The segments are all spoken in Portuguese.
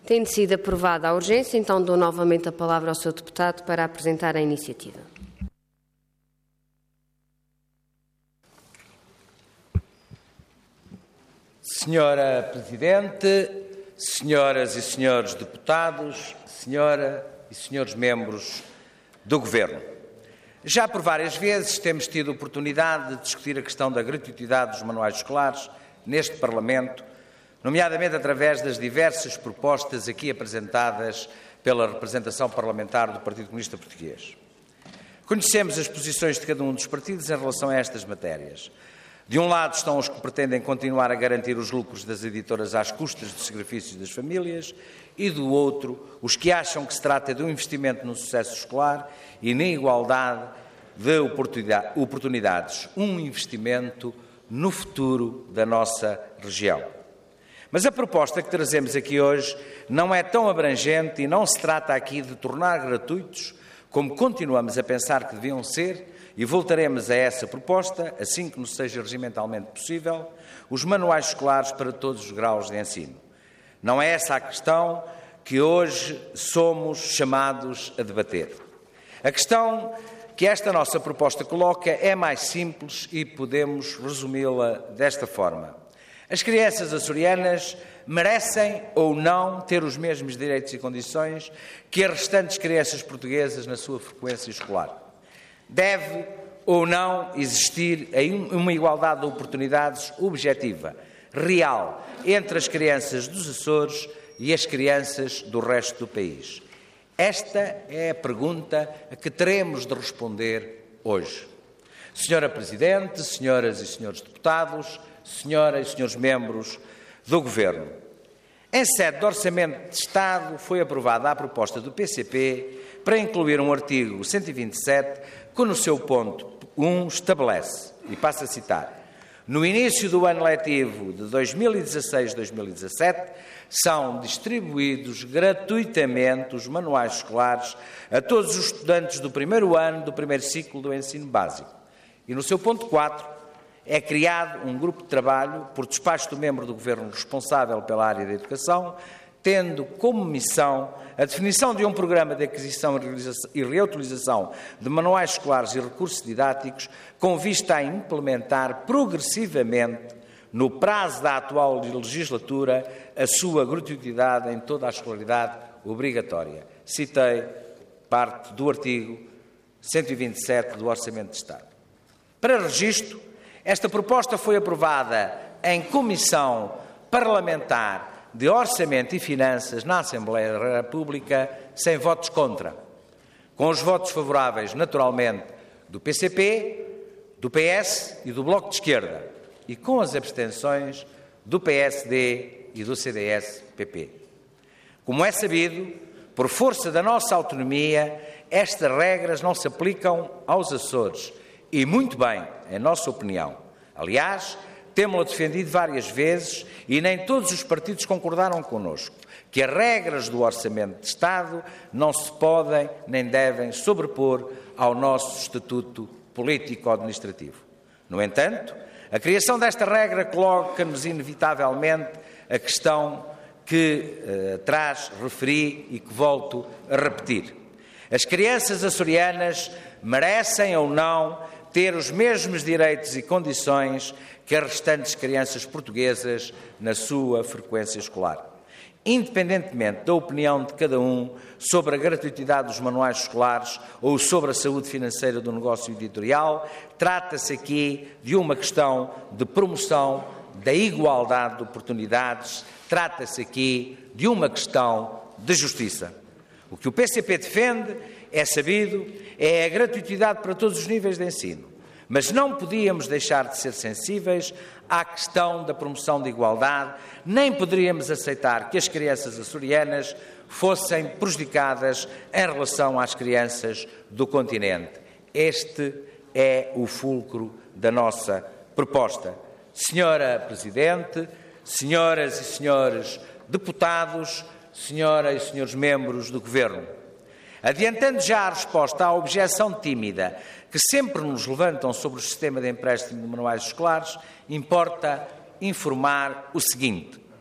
Tendo sido aprovada a urgência, então dou novamente a palavra ao Sr. Deputado para apresentar a iniciativa. Senhora Presidente, senhoras e senhores deputados, senhora e senhores membros do Governo. Já por várias vezes temos tido oportunidade de discutir a questão da gratuitidade dos manuais escolares neste Parlamento, nomeadamente através das diversas propostas aqui apresentadas pela representação parlamentar do Partido Comunista Português. Conhecemos as posições de cada um dos partidos em relação a estas matérias. De um lado estão os que pretendem continuar a garantir os lucros das editoras às custas dos sacrifícios das famílias e do outro os que acham que se trata de um investimento no sucesso escolar e na igualdade de oportunidades, um investimento no futuro da nossa região. Mas a proposta que trazemos aqui hoje não é tão abrangente e não se trata aqui de tornar gratuitos, como continuamos a pensar que deviam ser, e voltaremos a essa proposta, assim que nos seja regimentalmente possível, os manuais escolares para todos os graus de ensino. Não é essa a questão que hoje somos chamados a debater. A questão que esta nossa proposta coloca é mais simples e podemos resumi-la desta forma. As crianças açorianas merecem ou não ter os mesmos direitos e condições que as restantes crianças portuguesas na sua frequência escolar? Deve ou não existir uma igualdade de oportunidades objetiva, real, entre as crianças dos Açores e as crianças do resto do país? Esta é a pergunta a que teremos de responder hoje. Senhora Presidente, senhoras e senhores deputados, senhoras e senhores membros do Governo, em sede de Orçamento de Estado foi aprovada a proposta do PCP para incluir um artigo 127 que no seu ponto 1 estabelece, e passo a citar: no início do ano letivo de 2016-2017 são distribuídos gratuitamente os manuais escolares a todos os estudantes do primeiro ano do primeiro ciclo do ensino básico. E no seu ponto 4 é criado um grupo de trabalho por despacho do membro do Governo responsável pela área da educação, tendo como missão a definição de um programa de aquisição e reutilização de manuais escolares e recursos didáticos com vista a implementar progressivamente, no prazo da atual legislatura, a sua gratuitidade em toda a escolaridade obrigatória. Citei parte do artigo 127 do Orçamento de Estado. Para registro, esta proposta foi aprovada em Comissão Parlamentar de Orçamento e Finanças na Assembleia da República sem votos contra, com os votos favoráveis, naturalmente, do PCP, do PS e do Bloco de Esquerda, e com as abstenções do PSD e do CDS-PP. Como é sabido, por força da nossa autonomia, estas regras não se aplicam aos Açores, e muito bem, em nossa opinião. Aliás, temos-la defendido várias vezes e nem todos os partidos concordaram connosco que as regras do Orçamento de Estado não se podem nem devem sobrepor ao nosso estatuto político-administrativo. No entanto, a criação desta regra coloca-nos inevitavelmente a questão que atrás referi e que volto a repetir. As crianças açorianas merecem ou não ter os mesmos direitos e condições que as restantes crianças portuguesas na sua frequência escolar. Independentemente da opinião de cada um sobre a gratuitidade dos manuais escolares ou sobre a saúde financeira do negócio editorial, trata-se aqui de uma questão de promoção da igualdade de oportunidades, trata-se aqui de uma questão de justiça. O que o PCP defende, é sabido, é a gratuitidade para todos os níveis de ensino. Mas não podíamos deixar de ser sensíveis à questão da promoção da igualdade, nem poderíamos aceitar que as crianças açorianas fossem prejudicadas em relação às crianças do continente. Este é o fulcro da nossa proposta. Senhora Presidente, senhoras e senhores deputados, senhoras e senhores membros do Governo, adiantando já a resposta à objeção tímida que sempre nos levantam sobre o sistema de empréstimo de manuais escolares, importa informar o seguinte: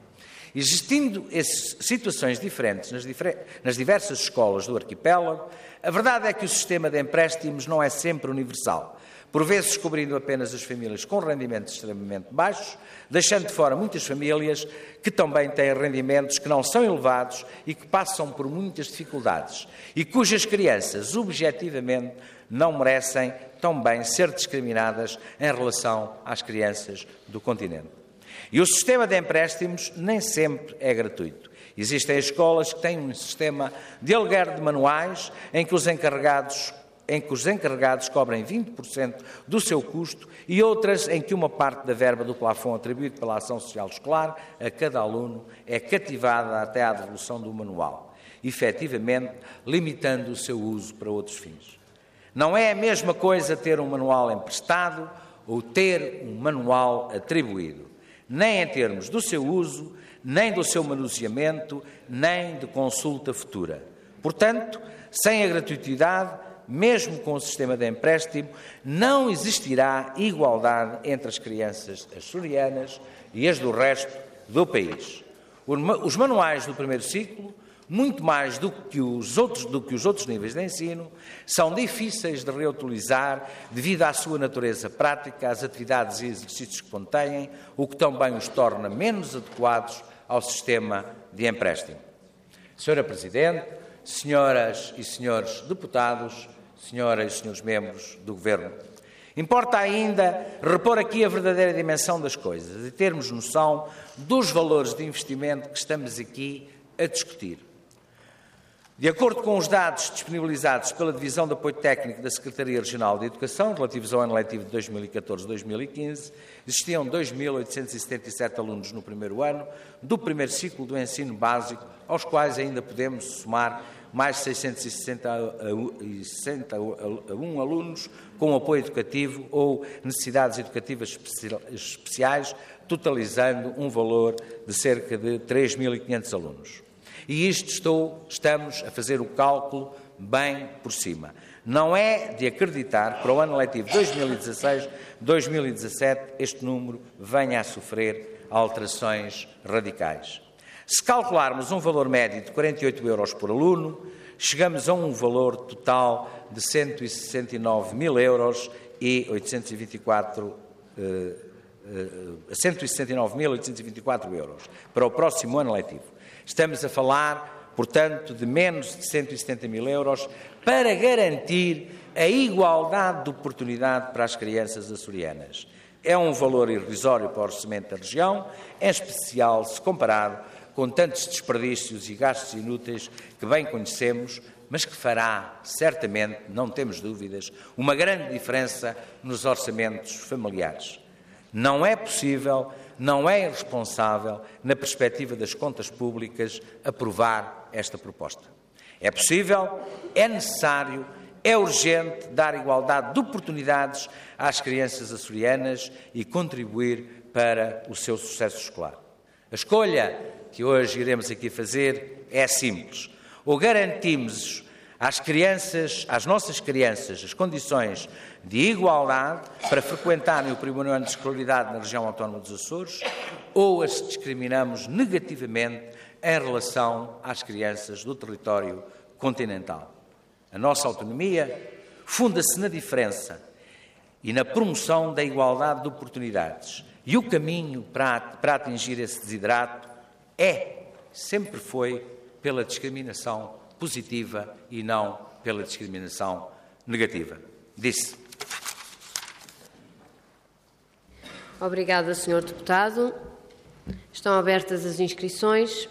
Existindo situações diferentes nas diversas escolas do arquipélago, a verdade é que o sistema de empréstimos não é sempre universal, por vezes cobrindo apenas as famílias com rendimentos extremamente baixos, deixando de fora muitas famílias que também têm rendimentos que não são elevados e que passam por muitas dificuldades e cujas crianças, objetivamente, não merecem também ser discriminadas em relação às crianças do continente. E o sistema de empréstimos nem sempre é gratuito. Existem escolas que têm um sistema de aluguer de manuais em que os encarregados cobrem 20% do seu custo e outras em que uma parte da verba do plafond atribuído pela Ação Social Escolar a cada aluno é cativada até à devolução do manual, efetivamente limitando o seu uso para outros fins. Não é a mesma coisa ter um manual emprestado ou ter um manual atribuído, nem em termos do seu uso, nem do seu manuseamento, nem de consulta futura. Portanto, sem a gratuitidade, mesmo com o sistema de empréstimo, não existirá igualdade entre as crianças açorianas e as do resto do país. Os manuais do primeiro ciclo, muito mais do que os outros níveis de ensino, são difíceis de reutilizar devido à sua natureza prática, às atividades e exercícios que contêm, o que também os torna menos adequados ao sistema de empréstimo. Senhora Presidente, senhoras e senhores deputados, senhoras e senhores membros do Governo, importa ainda repor aqui a verdadeira dimensão das coisas e termos noção dos valores de investimento que estamos aqui a discutir. De acordo com os dados disponibilizados pela Divisão de Apoio Técnico da Secretaria Regional de Educação, relativos ao ano letivo de 2014-2015, existiam 2.877 alunos no primeiro ano do primeiro ciclo do ensino básico, aos quais ainda podemos somar mais 661 alunos com apoio educativo ou necessidades educativas especiais, totalizando um valor de cerca de 3.500 alunos. E estamos a fazer o cálculo bem por cima. Não é de acreditar que para o ano letivo 2016-2017 este número venha a sofrer alterações radicais. Se calcularmos um valor médio de 48 euros por aluno, chegamos a um valor total de 169.824 euros para o próximo ano letivo. Estamos a falar, portanto, de menos de 170.000 euros para garantir a igualdade de oportunidade para as crianças açorianas. É um valor irrisório para o orçamento da região, em especial se comparado com tantos desperdícios e gastos inúteis que bem conhecemos, mas que fará, certamente, não temos dúvidas, uma grande diferença nos orçamentos familiares. Não é possível, não é irresponsável, na perspectiva das contas públicas, aprovar esta proposta. É possível, é necessário, é urgente dar igualdade de oportunidades às crianças açorianas e contribuir para o seu sucesso escolar. A escolha que hoje iremos aqui fazer é simples. Ou garantimos às nossas crianças as condições de igualdade para frequentarem o primeiro ano de escolaridade na região autónoma dos Açores, ou as discriminamos negativamente em relação às crianças do território continental. A nossa autonomia funda-se na diferença e na promoção da igualdade de oportunidades. E o caminho para atingir esse desiderato sempre foi pela discriminação positiva e não pela discriminação negativa. Disse. Obrigada, Sr. Deputado. Estão abertas as inscrições.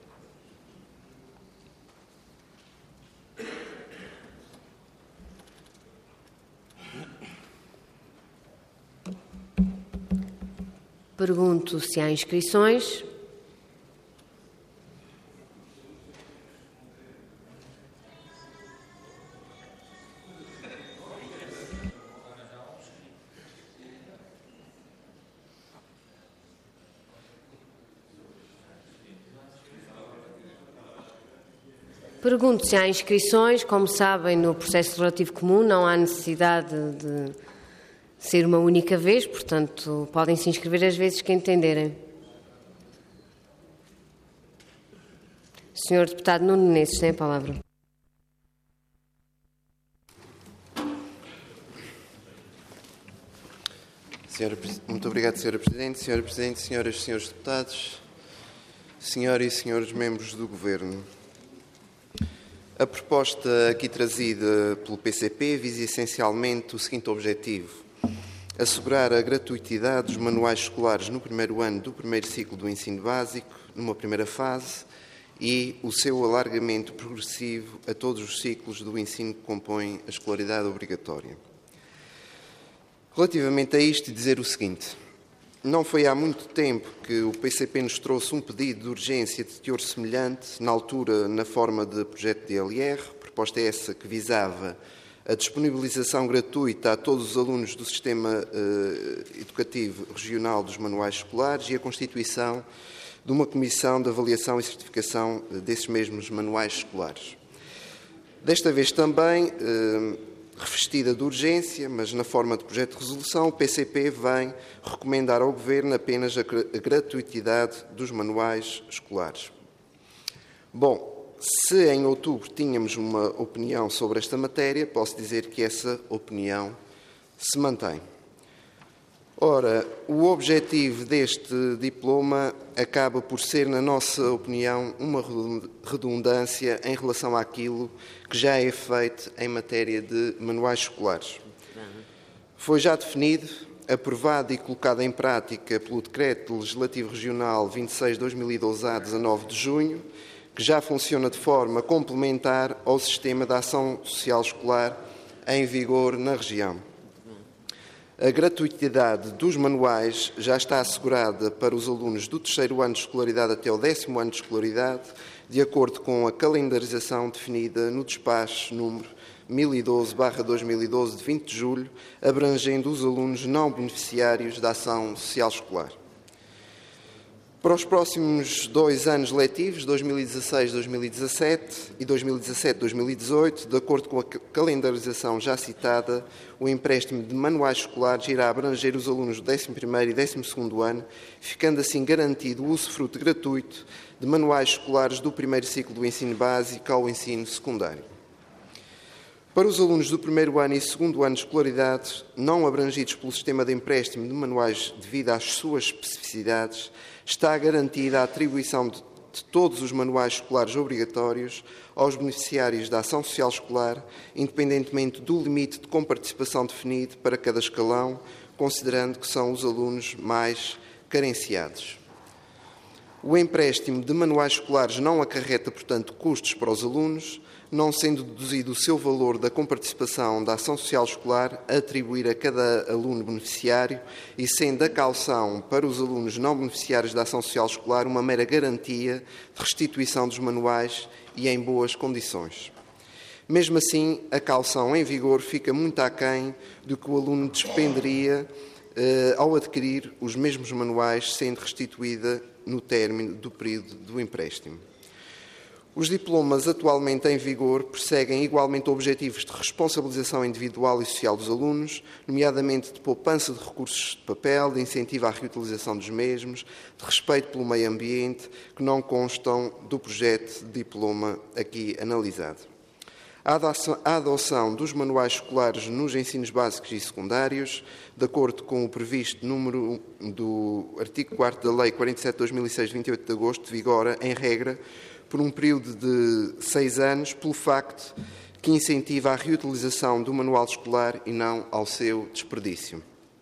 Pergunto se há inscrições. Pergunto se há inscrições. Como sabem, no processo legislativo comum não há necessidade de ser uma única vez, portanto, podem se inscrever as vezes que entenderem. Senhor Deputado Nuno Menezes, tem a palavra. Muito obrigado, Sra. Presidente. Sra. Presidente, senhoras e senhores deputados, senhoras e senhores membros do Governo. A proposta aqui trazida pelo PCP visa essencialmente o seguinte objetivo: assegurar a gratuitidade dos manuais escolares no primeiro ano do primeiro ciclo do ensino básico, numa primeira fase, e o seu alargamento progressivo a todos os ciclos do ensino que compõem a escolaridade obrigatória. Relativamente a isto, dizer o seguinte: não foi há muito tempo que o PCP nos trouxe um pedido de urgência de teor semelhante, na altura na forma de projeto de LR, proposta essa que visava a disponibilização gratuita a todos os alunos do Sistema Educativo Regional dos manuais escolares e a constituição de uma comissão de avaliação e certificação desses mesmos manuais escolares. Desta vez também, revestida de urgência, mas na forma de projeto de resolução, o PCP vem recomendar ao Governo apenas a gratuitidade dos manuais escolares. Bom, se em outubro tínhamos uma opinião sobre esta matéria, posso dizer que essa opinião se mantém. Ora, o objetivo deste diploma acaba por ser, na nossa opinião, uma redundância em relação àquilo que já é feito em matéria de manuais escolares. Foi já definido, aprovado e colocado em prática pelo Decreto Legislativo Regional 26/2012-A, 19 de junho, que já funciona de forma complementar ao sistema de ação social escolar em vigor na região. A gratuitidade dos manuais já está assegurada para os alunos do terceiro ano de escolaridade até o 10º ano de escolaridade, de acordo com a calendarização definida no despacho número 1012/2012 de 20 de julho, abrangendo os alunos não beneficiários da ação social escolar. Para os próximos 2 anos letivos, 2016-2017 e 2017-2018, de acordo com a calendarização já citada, o empréstimo de manuais escolares irá abranger os alunos do 11º e 12º ano, ficando assim garantido o usufruto gratuito de manuais escolares do primeiro ciclo do ensino básico ao ensino secundário. Para os alunos do primeiro ano e segundo ano de escolaridade, não abrangidos pelo sistema de empréstimo de manuais devido às suas especificidades, está garantida a atribuição de todos os manuais escolares obrigatórios aos beneficiários da ação social escolar, independentemente do limite de comparticipação definido para cada escalão, considerando que são os alunos mais carenciados. O empréstimo de manuais escolares não acarreta, portanto, custos para os alunos, não sendo deduzido o seu valor da comparticipação da ação social escolar a atribuir a cada aluno beneficiário e sendo a caução para os alunos não beneficiários da ação social escolar uma mera garantia de restituição dos manuais e em boas condições. Mesmo assim, a caução em vigor fica muito aquém do que o aluno despenderia ao adquirir os mesmos manuais, sendo restituída no término do período do empréstimo. Os diplomas atualmente em vigor perseguem igualmente objetivos de responsabilização individual e social dos alunos, nomeadamente de poupança de recursos de papel, de incentivo à reutilização dos mesmos, de respeito pelo meio ambiente, que não constam do projeto de diploma aqui analisado. A adoção dos manuais escolares nos ensinos básicos e secundários, de acordo com o previsto número do artigo 4º da Lei 47/2006, de 28 de agosto, vigora, em regra, por um período de 6 anos, pelo facto que incentiva a reutilização do manual escolar e não ao seu desperdício.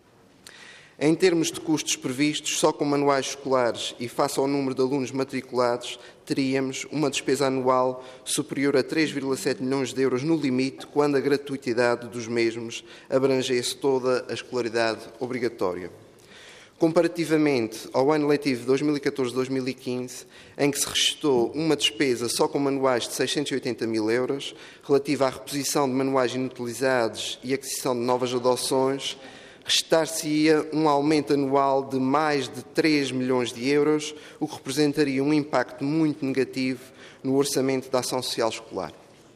Em termos de custos previstos, só com manuais escolares e face ao número de alunos matriculados, teríamos uma despesa anual superior a 3,7 milhões de euros no limite, quando a gratuitidade dos mesmos abrangesse toda a escolaridade obrigatória. Comparativamente ao ano letivo 2014-2015, em que se registrou uma despesa só com manuais de 680 mil euros, relativa à reposição de manuais inutilizados e aquisição de novas adoções, restar-se-ia um aumento anual de mais de 3 milhões de euros, o que representaria um impacto muito negativo no orçamento da ação social escolar.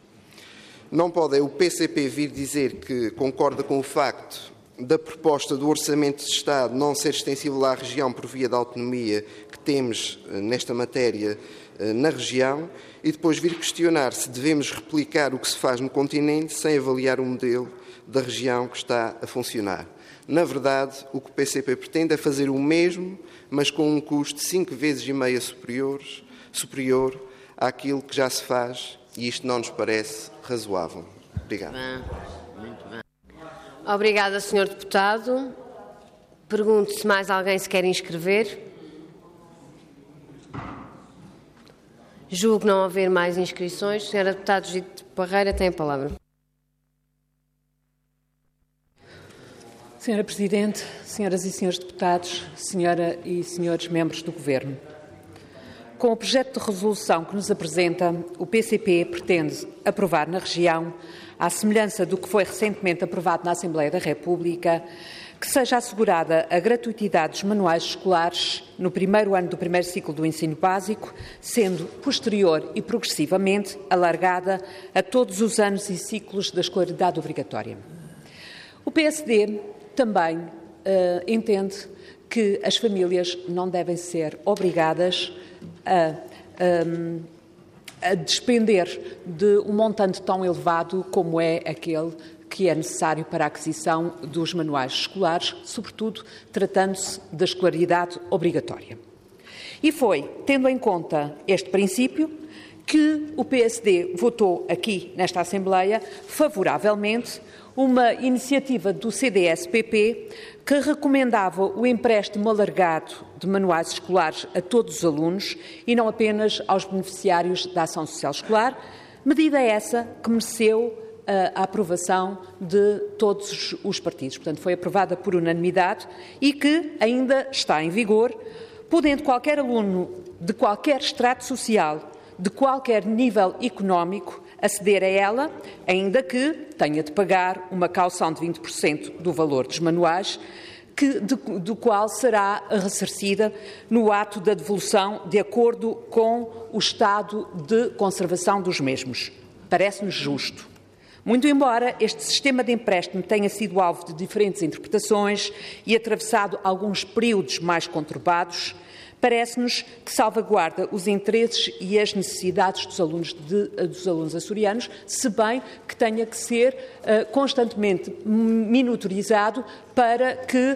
Não pode o PCP vir dizer que concorda com o facto da proposta do Orçamento de Estado não ser extensível à região por via da autonomia que temos nesta matéria na região e depois vir questionar se devemos replicar o que se faz no continente sem avaliar o modelo da região que está a funcionar. Na verdade, o que o PCP pretende é fazer o mesmo, mas com um custo 5,5 vezes superior àquilo que já se faz, e isto não nos parece razoável. Obrigado. Muito bem. Obrigada, Sr. Deputado. Pergunto se mais alguém se quer inscrever. Julgo não haver mais inscrições. Sra. Deputada Judite Parreira tem a palavra. Senhora Presidente, senhoras e senhores deputados, senhora e senhores membros do Governo, com o projeto de resolução que nos apresenta, o PCP pretende aprovar na região, à semelhança do que foi recentemente aprovado na Assembleia da República, que seja assegurada a gratuitidade dos manuais escolares no primeiro ano do primeiro ciclo do ensino básico, sendo posterior e progressivamente alargada a todos os anos e ciclos da escolaridade obrigatória. O PSD também entende que as famílias não devem ser obrigadas a despender de um montante tão elevado como é aquele que é necessário para a aquisição dos manuais escolares, sobretudo tratando-se da escolaridade obrigatória. E foi, tendo em conta este princípio, que o PSD votou aqui nesta Assembleia favoravelmente uma iniciativa do CDS-PP que recomendava o empréstimo alargado de manuais escolares a todos os alunos e não apenas aos beneficiários da Ação Social Escolar, medida essa que mereceu a aprovação de todos os partidos. Portanto, foi aprovada por unanimidade e que ainda está em vigor, podendo qualquer aluno de qualquer estrato social, de qualquer nível económico, aceder a ela, ainda que tenha de pagar uma caução de 20% do valor dos manuais, do qual será ressarcida no ato da devolução de acordo com o estado de conservação dos mesmos. Parece-nos justo. Muito embora este sistema de empréstimo tenha sido alvo de diferentes interpretações e atravessado alguns períodos mais conturbados, parece-nos que salvaguarda os interesses e as necessidades dos alunos açorianos, se bem que tenha que ser constantemente monitorizado para que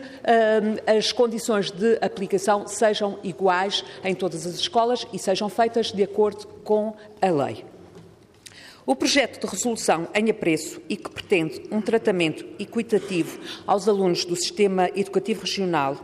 as condições de aplicação sejam iguais em todas as escolas e sejam feitas de acordo com a lei. O projeto de resolução em apreço e que pretende um tratamento equitativo aos alunos do Sistema Educativo Regional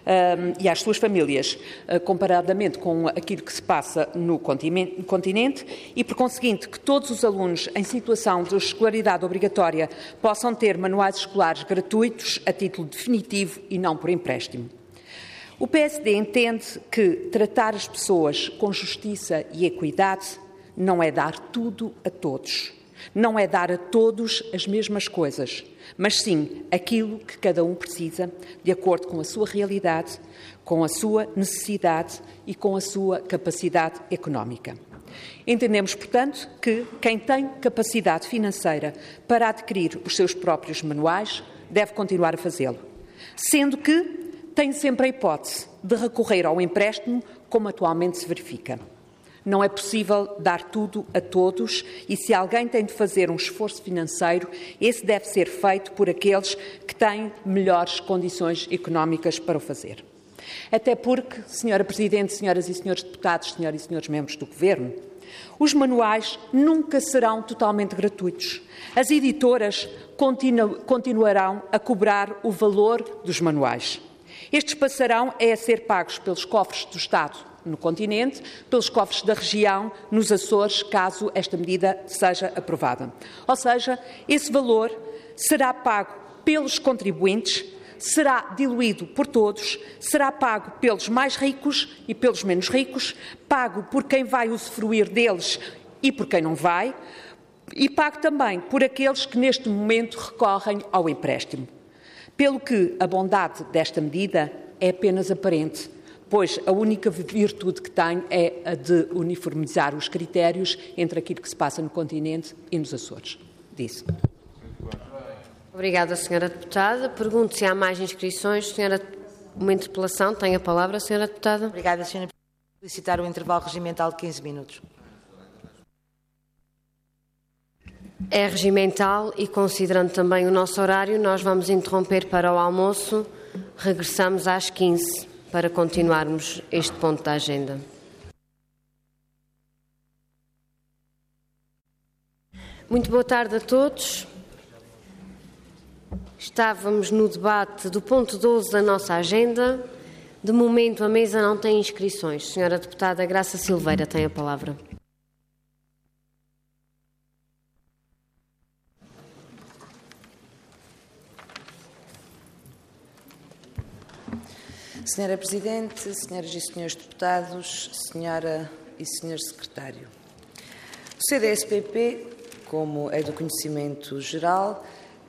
e às suas famílias, comparadamente com aquilo que se passa no continente e, por conseguinte, que todos os alunos em situação de escolaridade obrigatória possam ter manuais escolares gratuitos a título definitivo e não por empréstimo. O PSD entende que tratar as pessoas com justiça e equidade não é dar tudo a todos, não é dar a todos as mesmas coisas, mas sim aquilo que cada um precisa, de acordo com a sua realidade, com a sua necessidade e com a sua capacidade económica. Entendemos, portanto, que quem tem capacidade financeira para adquirir os seus próprios manuais deve continuar a fazê-lo, sendo que tem sempre a hipótese de recorrer ao empréstimo, como atualmente se verifica. Não é possível dar tudo a todos e, se alguém tem de fazer um esforço financeiro, esse deve ser feito por aqueles que têm melhores condições económicas para o fazer. Até porque, Senhora Presidente, senhoras e senhores deputados, senhoras e senhores membros do Governo, os manuais nunca serão totalmente gratuitos. As editoras continuarão a cobrar o valor dos manuais. Estes passarão a ser pagos pelos cofres do Estado no continente, pelos cofres da região, nos Açores, caso esta medida seja aprovada. Ou seja, esse valor será pago pelos contribuintes, será diluído por todos, será pago pelos mais ricos e pelos menos ricos, pago por quem vai usufruir deles e por quem não vai, e pago também por aqueles que neste momento recorrem ao empréstimo. Pelo que a bondade desta medida é apenas aparente, pois a única virtude que tem é a de uniformizar os critérios entre aquilo que se passa no continente e nos Açores. Disse. Obrigada, Sra. Deputada. Pergunto se há mais inscrições. Uma interpelação. Tem a palavra, Sra. Deputada. Obrigada, Sra. Solicitar o intervalo regimental de 15 minutos. É regimental e, considerando também o nosso horário, nós vamos interromper para o almoço. Regressamos às 15 para continuarmos este ponto da agenda. Muito boa tarde a todos. Estávamos no debate do ponto 12 da nossa agenda. De momento, a mesa não tem inscrições. Senhora Deputada Graça Silveira tem a palavra. Senhora Presidente, senhoras e senhores deputados, senhora e senhor secretário. O CDS-PP, como é do conhecimento geral,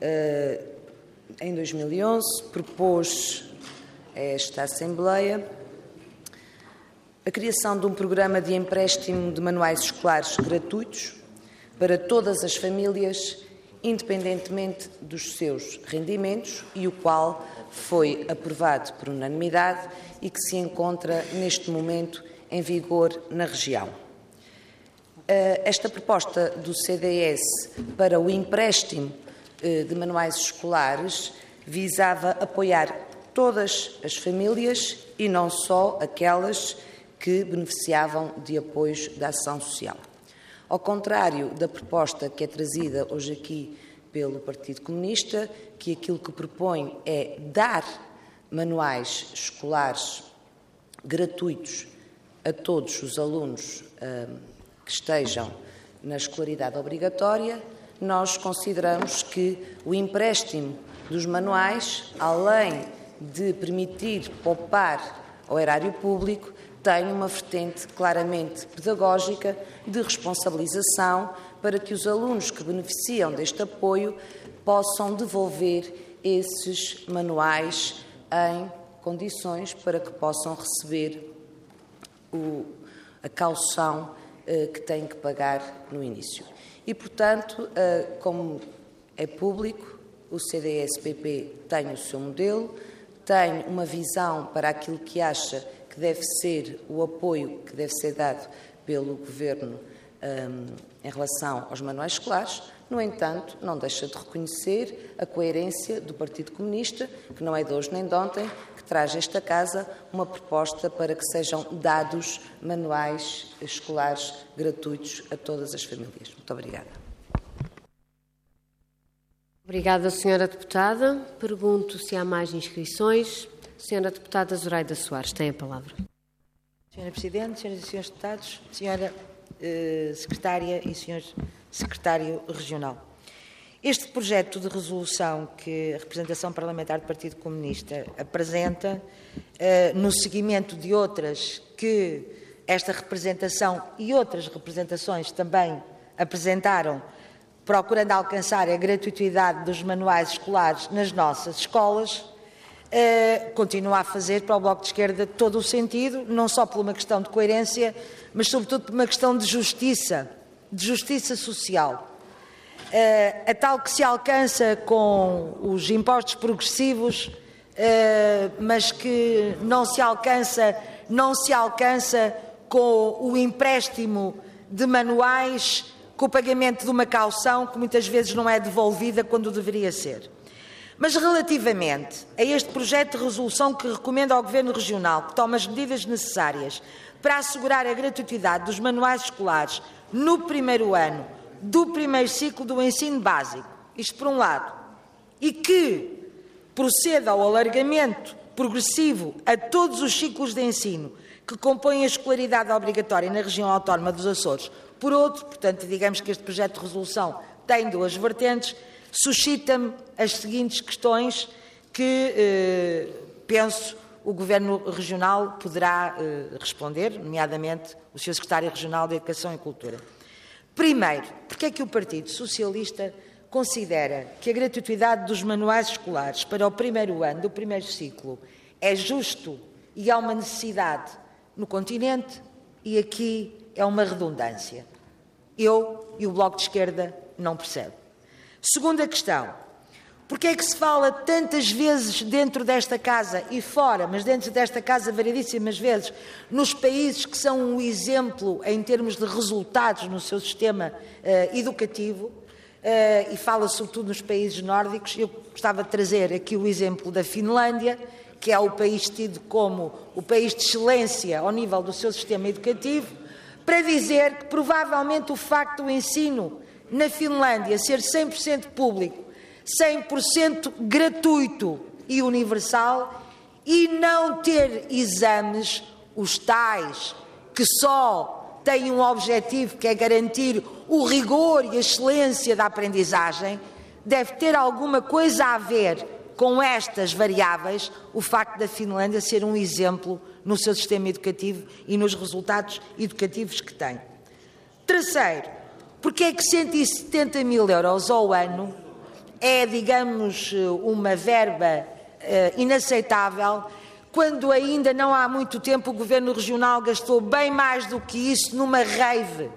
em 2011 propôs a esta Assembleia a criação de um programa de empréstimo de manuais escolares gratuitos para todas as famílias, independentemente dos seus rendimentos, e o qual foi aprovado por unanimidade e que se encontra neste momento em vigor na região. Esta proposta do CDS para o empréstimo de manuais escolares visava apoiar todas as famílias e não só aquelas que beneficiavam de apoios da ação social. Ao contrário da proposta que é trazida hoje aqui pelo Partido Comunista, que aquilo que propõe é dar manuais escolares gratuitos a todos os alunos que estejam na escolaridade obrigatória, nós consideramos que o empréstimo dos manuais, além de permitir poupar ao erário público, tem uma vertente claramente pedagógica de responsabilização para que os alunos que beneficiam deste apoio possam devolver esses manuais em condições para que possam receber a caução que têm que pagar no início. E, portanto, como é público, o CDS-PP tem o seu modelo, tem uma visão para aquilo que acha que deve ser o apoio que deve ser dado pelo Governo em relação aos manuais escolares. No entanto, não deixa de reconhecer a coerência do Partido Comunista, que não é de hoje nem de ontem, que traz a esta Casa uma proposta para que sejam dados manuais escolares gratuitos a todas as famílias. Muito obrigada. Obrigada, Senhora Deputada. Pergunto se há mais inscrições. Senhora Deputada Zoraida Soares tem a palavra. Senhora Presidente, senhoras e senhores deputados, Senhora Secretária e Senhor Secretário Regional. Este projeto de resolução que a representação parlamentar do Partido Comunista apresenta, no seguimento de outras que esta representação e outras representações também apresentaram, procurando alcançar a gratuitidade dos manuais escolares nas nossas escolas, continua a fazer para o Bloco de Esquerda todo o sentido, não só por uma questão de coerência, mas sobretudo por uma questão de justiça social. A tal que se alcança com os impostos progressivos, mas que não se alcança com o empréstimo de manuais, com o pagamento de uma caução que muitas vezes não é devolvida quando deveria ser. Mas relativamente a este projeto de resolução que recomenda ao Governo Regional que tome as medidas necessárias para assegurar a gratuitidade dos manuais escolares no primeiro ano do primeiro ciclo do ensino básico, isto por um lado, e que proceda ao alargamento progressivo a todos os ciclos de ensino que compõem a escolaridade obrigatória na região autónoma dos Açores, por outro, portanto, digamos que este projeto de resolução tem duas vertentes, suscita-me as seguintes questões que, penso, o Governo Regional poderá responder, nomeadamente o Sr. Secretário Regional da Educação e Cultura. Primeiro, porque é que o Partido Socialista considera que a gratuitidade dos manuais escolares para o primeiro ano do primeiro ciclo é justo e há uma necessidade no continente e aqui é uma redundância? Eu e o Bloco de Esquerda não percebo. Segunda questão, Porque é que se fala tantas vezes dentro desta casa e fora, mas dentro desta casa variedíssimas vezes, nos países que são um exemplo em termos de resultados no seu sistema educativo, e fala sobretudo nos países nórdicos. Eu gostava de trazer aqui o exemplo da Finlândia, que é o país tido como o país de excelência ao nível do seu sistema educativo, para dizer que provavelmente o facto do ensino na Finlândia ser 100% público, 100% gratuito e universal, e não ter exames, os tais, que só têm um objetivo, que é garantir o rigor e a excelência da aprendizagem, deve ter alguma coisa a ver com estas variáveis, o facto da Finlândia ser um exemplo no seu sistema educativo e nos resultados educativos que tem. Terceiro, porque é que 170 mil euros ao ano é, digamos, uma verba inaceitável, quando ainda não há muito tempo o Governo Regional gastou bem mais do que isso numa rave,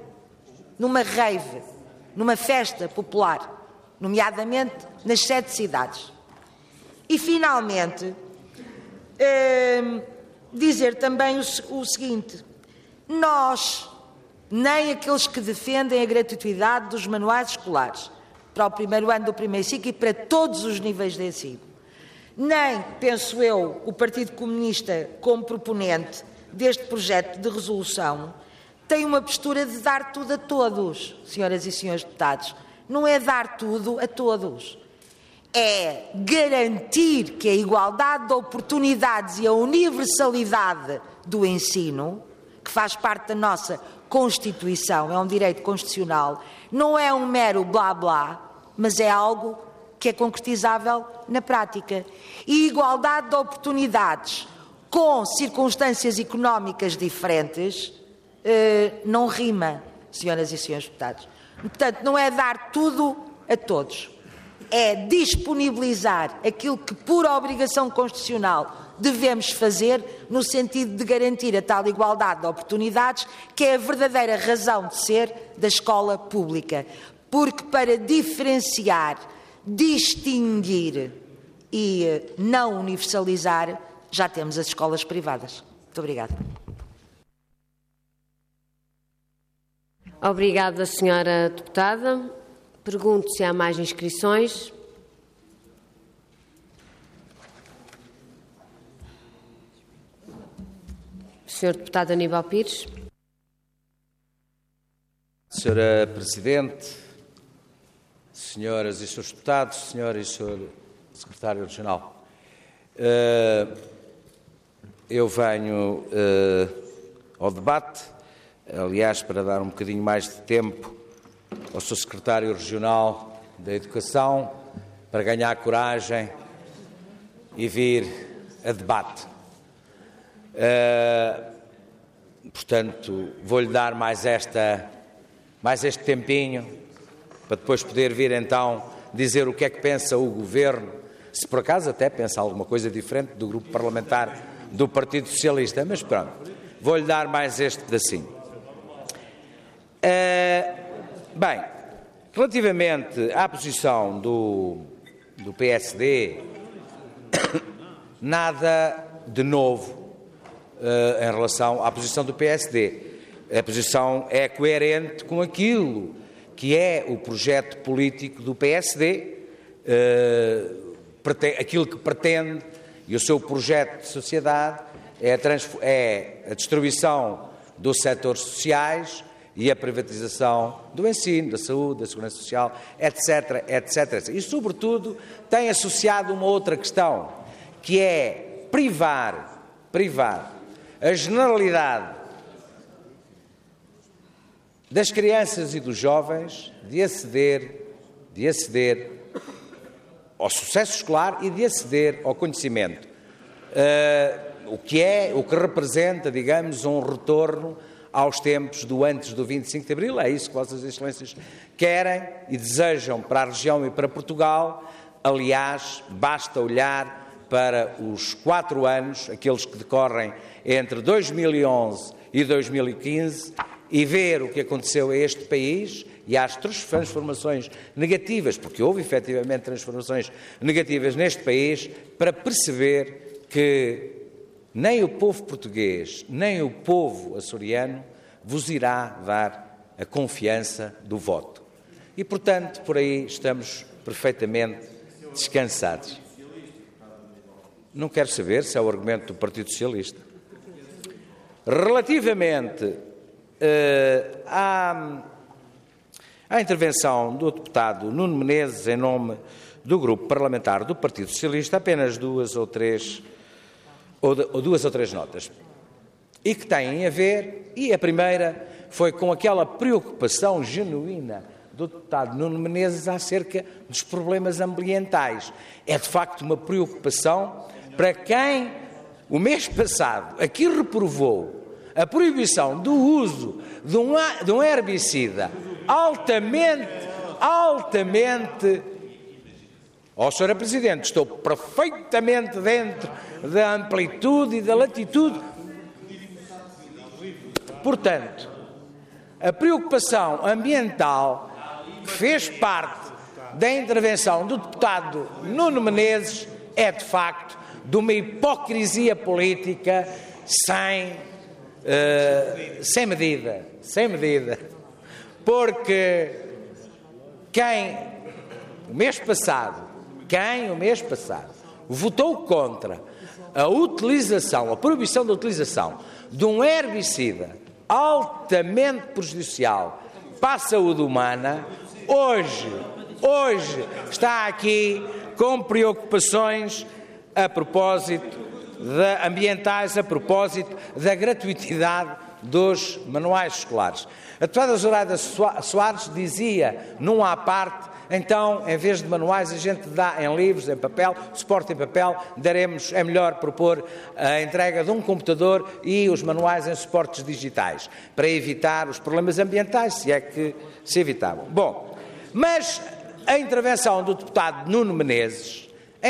numa festa popular, nomeadamente nas 7 cidades. E, finalmente, dizer também o seguinte: nós, nem aqueles que defendem a gratuidade dos manuais escolares para o primeiro ano do primeiro ciclo e para todos os níveis de ensino, nem, penso eu, o Partido Comunista, como proponente deste projeto de resolução, tem uma postura de dar tudo a todos, senhoras e senhores deputados. Não é dar tudo a todos. É garantir que a igualdade de oportunidades e a universalidade do ensino, que faz parte da nossa Constituição, é um direito constitucional, não é um mero blá-blá, mas é algo que é concretizável na prática. E igualdade de oportunidades com circunstâncias económicas diferentes não rima, senhoras e senhores deputados. Portanto, não é dar tudo a todos, é disponibilizar aquilo que, por obrigação constitucional, devemos fazer no sentido de garantir a tal igualdade de oportunidades, que é a verdadeira razão de ser da escola pública. Porque para diferenciar, distinguir e não universalizar, já temos as escolas privadas. Muito obrigada. Obrigada, senhora deputada. Pergunto se há mais inscrições. Senhor deputado Aníbal Pires. Senhora Presidente, senhoras e senhores deputados, senhora e senhor secretário regional, eu venho ao debate, aliás, para dar um bocadinho mais de tempo ao Sr. Secretário Regional da Educação, para ganhar coragem e vir a debate. Portanto, vou-lhe dar mais este tempinho, para depois poder vir então dizer o que é que pensa o Governo, se por acaso até pensa alguma coisa diferente do grupo parlamentar do Partido Socialista, mas pronto, vou-lhe dar mais este pedacinho. Bem, relativamente à posição do PSD, nada de novo em relação à posição do PSD. A posição é coerente com aquilo que é o projeto político do PSD, aquilo que pretende, e o seu projeto de sociedade é a destruição dos setores sociais e a privatização do ensino, da saúde, da segurança social, etc., etc. E, sobretudo, tem associado uma outra questão, que é privar a generalidade das crianças e dos jovens de aceder ao sucesso escolar e de aceder ao conhecimento, o que representa, digamos, um retorno aos tempos do antes do 25 de Abril. É isso que Vossas Excelências querem e desejam para a região e para Portugal. Aliás, basta olhar para os 4 anos, aqueles que decorrem entre 2011 e 2015, e ver o que aconteceu a este país e às transformações negativas, porque houve efetivamente transformações negativas neste país, para perceber que nem o povo português, nem o povo açoriano vos irá dar a confiança do voto. E, portanto, por aí estamos perfeitamente descansados. Não quero saber se é o argumento do Partido Socialista. Relativamente à intervenção do deputado Nuno Menezes, em nome do grupo parlamentar do Partido Socialista, apenas duas ou três notas, e que têm a ver, e a primeira foi com aquela preocupação genuína do deputado Nuno Menezes acerca dos problemas ambientais. É de facto uma preocupação para quem, o mês passado, aqui reprovou a proibição do uso de um herbicida altamente... Sra. Presidente, estou perfeitamente dentro da amplitude e da latitude. Portanto, a preocupação ambiental que fez parte da intervenção do deputado Nuno Menezes é, de facto, de uma hipocrisia política sem medida. Porque o mês passado votou contra a proibição da utilização de um herbicida altamente prejudicial para a saúde humana, hoje está aqui com preocupações ambientais, a propósito da gratuitidade dos manuais escolares. A deputada Zoraida Soares dizia, num à parte, então, em vez de manuais, a gente dá em livros, em papel, suporte em papel, é melhor propor a entrega de um computador e os manuais em suportes digitais, para evitar os problemas ambientais, se é que se evitavam. Bom, mas a intervenção do deputado Nuno Menezes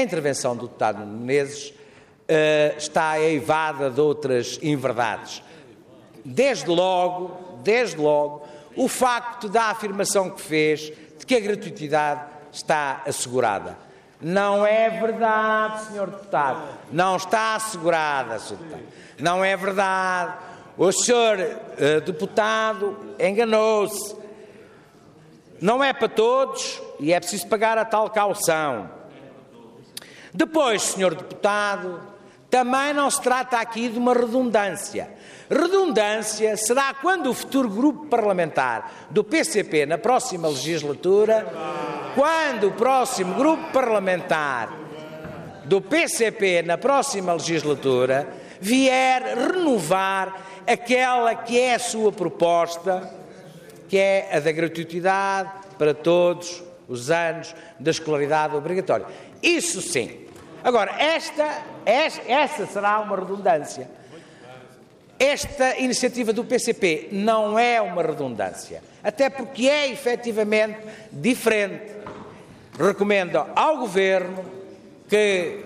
está eivada de outras inverdades. Desde logo, o facto da afirmação que fez de que a gratuitidade está assegurada. Não é verdade, Sr. Deputado. Não está assegurada, Sr. Deputado. Não é verdade. O Sr. Deputado enganou-se. Não é para todos e é preciso pagar a tal caução. Depois, Sr. Deputado, também não se trata aqui de uma redundância. Redundância será quando o futuro grupo parlamentar do PCP na próxima legislatura, quando o próximo grupo parlamentar do PCP na próxima legislatura vier renovar aquela que é a sua proposta, que é a da gratuitidade para todos os anos da escolaridade obrigatória. Isso sim. Agora, essa será uma redundância. Esta iniciativa do PCP não é uma redundância, até porque é efetivamente diferente. Recomendo ao Governo que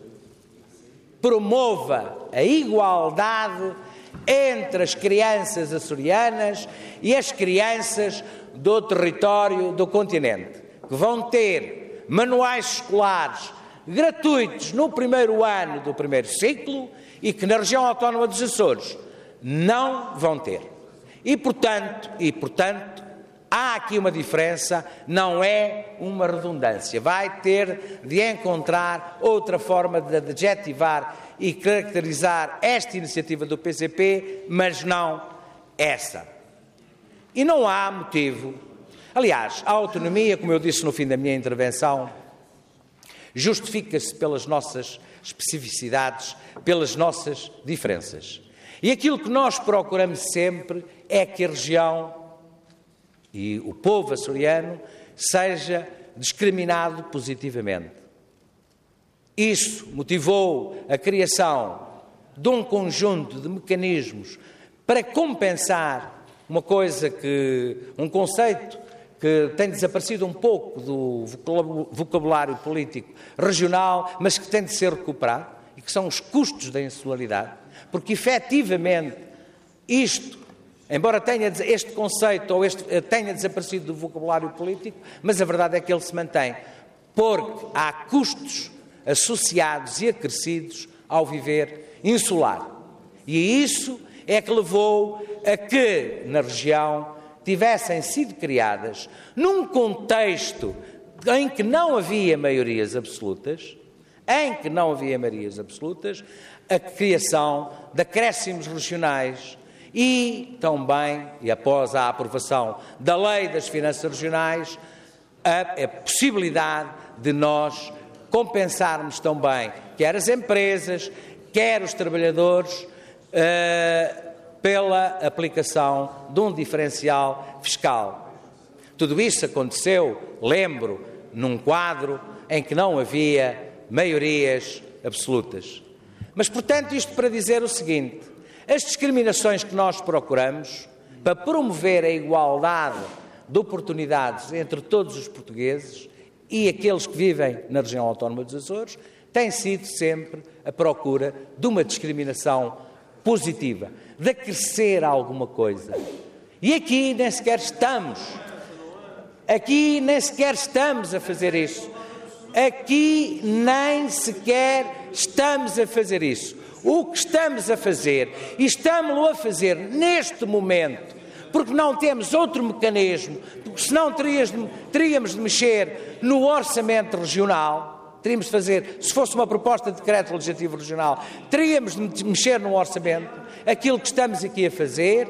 promova a igualdade entre as crianças açorianas e as crianças do território do continente, que vão ter manuais escolares gratuitos no primeiro ano do primeiro ciclo e que na região autónoma dos Açores não vão ter. E, portanto, há aqui uma diferença, não é uma redundância. Vai ter de encontrar outra forma de adjetivar e caracterizar esta iniciativa do PCP, mas não essa. E não há motivo. Aliás, a autonomia, como eu disse no fim da minha intervenção, justifica-se pelas nossas especificidades, pelas nossas diferenças. E aquilo que nós procuramos sempre é que a região e o povo açoriano seja discriminado positivamente. Isso motivou a criação de um conjunto de mecanismos para compensar um conceito que tem desaparecido um pouco do vocabulário político regional, mas que tem de ser recuperado, e que são os custos da insularidade, porque efetivamente isto embora este conceito tenha desaparecido do vocabulário político, mas a verdade é que ele se mantém, porque há custos associados e acrescidos ao viver insular. E isso é que levou a que, na região, tivessem sido criadas, num contexto em que não havia maiorias absolutas, a criação de acréscimos regionais e também, e após a aprovação da Lei das Finanças Regionais, a possibilidade de nós compensarmos também, quer as empresas, quer os trabalhadores, pela aplicação de um diferencial fiscal. Tudo isso aconteceu, lembro, num quadro em que não havia maiorias absolutas. Mas, portanto, isto para dizer o seguinte: as discriminações que nós procuramos para promover a igualdade de oportunidades entre todos os portugueses e aqueles que vivem na região autónoma dos Açores tem sido sempre a procura de uma discriminação positiva, de acrescer alguma coisa. E aqui nem sequer estamos a fazer isso. Aqui nem sequer estamos a fazer isso. O que estamos a fazer, e estamos-lo a fazer neste momento, porque não temos outro mecanismo, porque senão teríamos de mexer no orçamento regional, teríamos de fazer, se fosse uma proposta de decreto legislativo regional, teríamos de mexer no orçamento. Aquilo que estamos aqui a fazer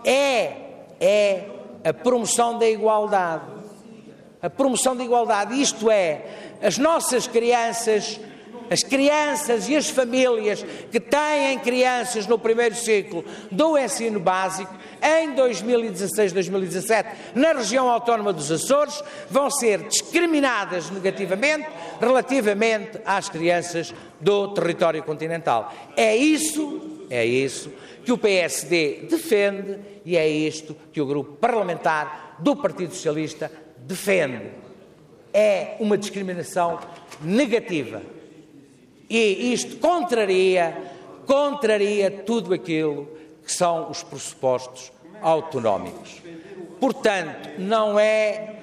é a promoção da igualdade. A promoção da igualdade, isto é, as nossas crianças, as crianças e as famílias que têm crianças no primeiro ciclo do ensino básico, em 2016-2017, na região autónoma dos Açores, vão ser discriminadas negativamente relativamente às crianças do território continental. É isso que o PSD defende e é isto que o grupo parlamentar do Partido Socialista defende. É uma discriminação negativa. E isto contraria tudo aquilo que são os pressupostos autonómicos. Portanto, não é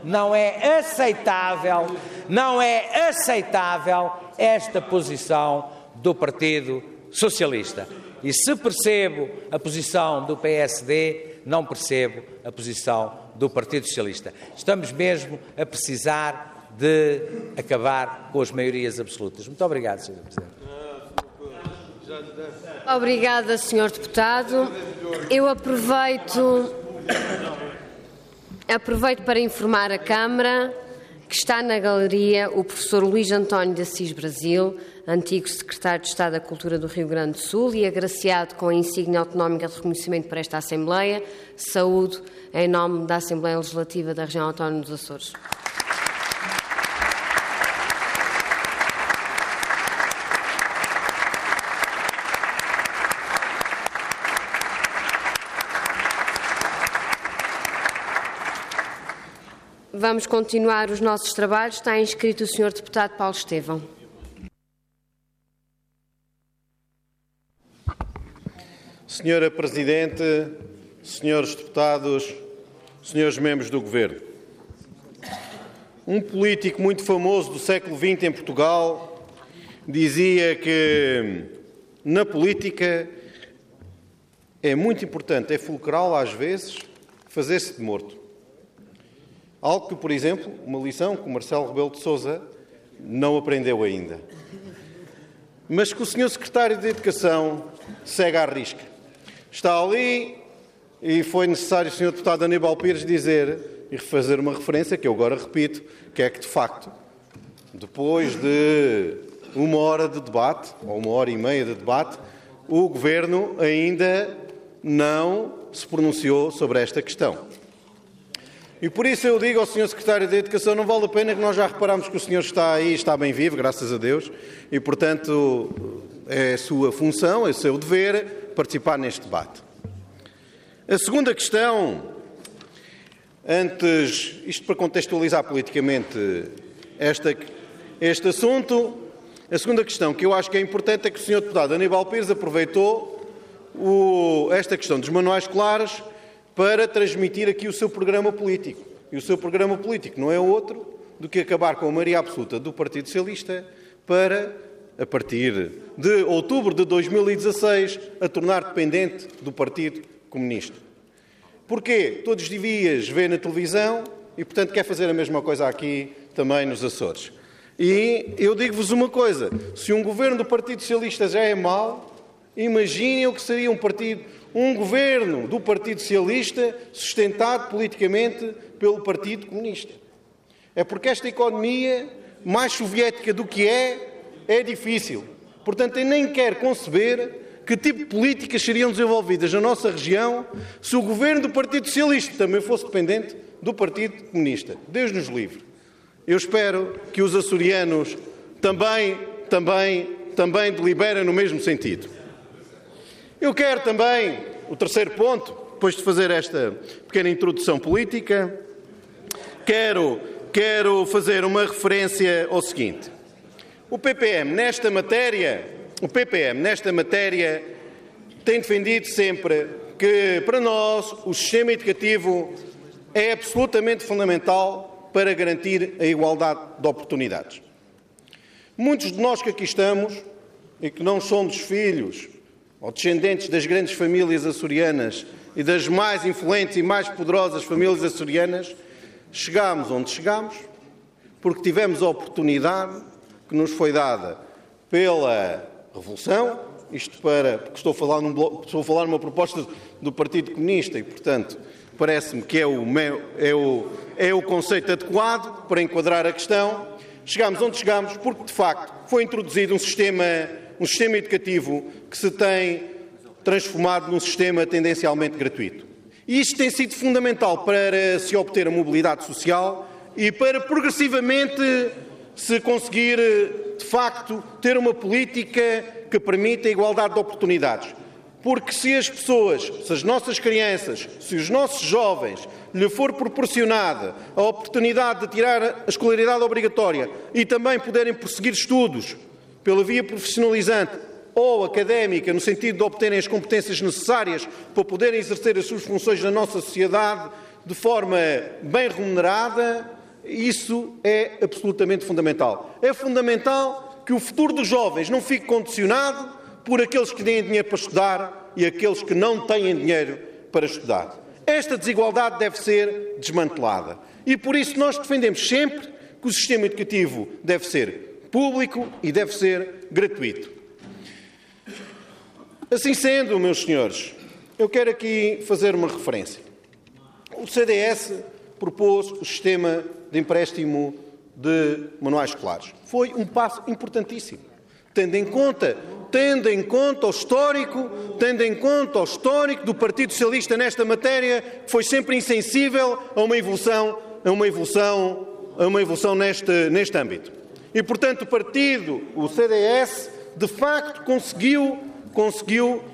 aceitável esta posição do Partido Socialista. E se percebo a posição do PSD, não percebo a posição do Partido Socialista. Estamos mesmo a precisar de acabar com as maiorias absolutas. Muito obrigado, Sr. Presidente. Obrigada, Sr. Deputado. Eu aproveito para informar a Câmara que está na galeria o professor Luís António de Assis Brasil, antigo Secretário de Estado da Cultura do Rio Grande do Sul e agraciado com a insígnia autonómica de reconhecimento para esta Assembleia. Saúdo em nome da Assembleia Legislativa da Região Autónoma dos Açores. Vamos continuar os nossos trabalhos. Está inscrito o Sr. Deputado Paulo Estevão. Senhora Presidente, senhores deputados, senhores membros do Governo. Um político muito famoso do século XX em Portugal dizia que na política é muito importante, é fulcral às vezes, fazer-se de morto. Algo que, por exemplo, uma lição que o Marcelo Rebelo de Sousa não aprendeu ainda. Mas que o Sr. Secretário de Educação segue à risca. Está ali e foi necessário o Sr. Deputado Aníbal Pires dizer e fazer uma referência, que eu agora repito, que é que, de facto, depois de 1 hora de debate, ou 1h30 de debate, o Governo ainda não se pronunciou sobre esta questão. E por isso eu digo ao Sr. Secretário da Educação, não vale a pena, que nós já reparamos que o senhor está aí, está bem vivo, graças a Deus, e portanto é a sua função, é o seu dever participar neste debate. A segunda questão, antes, isto para contextualizar politicamente este assunto, a segunda questão que eu acho que é importante é que o Sr. Deputado Aníbal Pires aproveitou esta questão dos manuais escolares para transmitir aqui o seu programa político. E o seu programa político não é outro do que acabar com a maioria absoluta do Partido Socialista para, a partir de outubro de 2016, a tornar dependente do Partido Comunista. Porquê? Todos os dias vê na televisão e, portanto, quer fazer a mesma coisa aqui também nos Açores. E eu digo-vos uma coisa, se um governo do Partido Socialista já é mau, imaginem o que seria um governo do Partido Socialista sustentado politicamente pelo Partido Comunista. É porque esta economia, mais soviética do que é difícil. Portanto, eu nem quero conceber que tipo de políticas seriam desenvolvidas na nossa região se o governo do Partido Socialista também fosse dependente do Partido Comunista. Deus nos livre. Eu espero que os açorianos também deliberem no mesmo sentido. Eu quero também, o terceiro ponto, depois de fazer esta pequena introdução política, quero fazer uma referência ao seguinte. O PPM, nesta matéria, tem defendido sempre que, para nós, o sistema educativo é absolutamente fundamental para garantir a igualdade de oportunidades. Muitos de nós que aqui estamos, e que não somos filhos ou descendentes das grandes famílias açorianas e das mais influentes e mais poderosas famílias açorianas, chegámos onde chegámos porque tivemos a oportunidade que nos foi dada pela Revolução, porque estou a falar numa proposta do Partido Comunista e, portanto, parece-me que é o conceito adequado para enquadrar a questão. Chegámos onde chegámos porque, de facto, foi introduzido um sistema educativo que se tem transformado num sistema tendencialmente gratuito. E isto tem sido fundamental para se obter a mobilidade social e para progressivamente se conseguir, de facto, ter uma política que permita a igualdade de oportunidades. Porque se as pessoas, se as nossas crianças, se os nossos jovens lhe for proporcionada a oportunidade de tirar a escolaridade obrigatória e também poderem prosseguir estudos pela via profissionalizante ou académica, no sentido de obterem as competências necessárias para poderem exercer as suas funções na nossa sociedade de forma bem remunerada, isso é absolutamente fundamental. É fundamental que o futuro dos jovens não fique condicionado por aqueles que têm dinheiro para estudar e aqueles que não têm dinheiro para estudar. Esta desigualdade deve ser desmantelada. E por isso nós defendemos sempre que o sistema educativo deve ser público e deve ser gratuito. Assim sendo, meus senhores, eu quero aqui fazer uma referência. O CDS propôs o sistema de empréstimo de manuais escolares. Foi um passo importantíssimo, tendo em conta o histórico do Partido Socialista nesta matéria, que foi sempre insensível a uma evolução neste âmbito. E, portanto, o CDS, de facto, conseguiu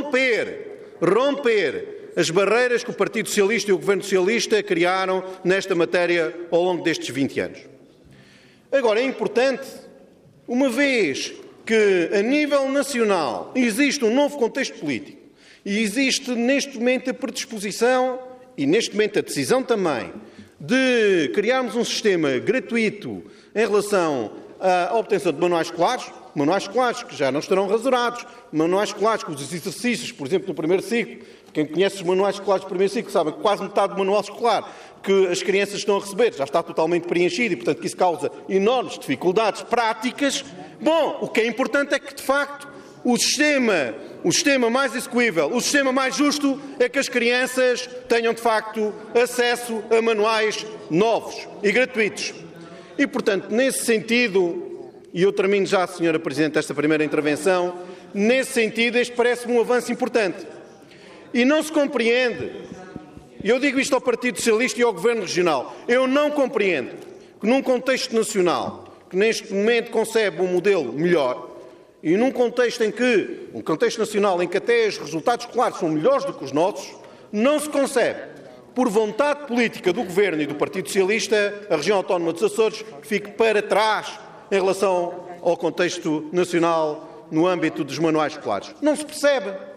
romper as barreiras que o Partido Socialista e o Governo Socialista criaram nesta matéria ao longo destes 20 anos. Agora, é importante, uma vez que a nível nacional existe um novo contexto político e existe neste momento a predisposição e neste momento a decisão também de criarmos um sistema gratuito em relação à obtenção de manuais escolares que já não estarão rasurados, manuais escolares com os exercícios, por exemplo, no primeiro ciclo. Quem conhece os manuais escolares do primeiro ciclo sabe que quase metade do manual escolar que as crianças estão a receber já está totalmente preenchido e, portanto, que isso causa enormes dificuldades práticas. Bom, o que é importante é que, de facto, o sistema mais execuível, o sistema mais justo é que as crianças tenham, de facto, acesso a manuais novos e gratuitos. E, portanto, nesse sentido, e eu termino já, Sra. Presidente, esta primeira intervenção, nesse sentido, este parece-me um avanço importante. E não se compreende, e eu digo isto ao Partido Socialista e ao Governo Regional, eu não compreendo que num contexto nacional, que neste momento concebe um modelo melhor, e num contexto nacional em que até os resultados escolares são melhores do que os nossos, não se concebe, por vontade política do Governo e do Partido Socialista, a região autónoma dos Açores fique para trás em relação ao contexto nacional no âmbito dos manuais escolares. Não se percebe.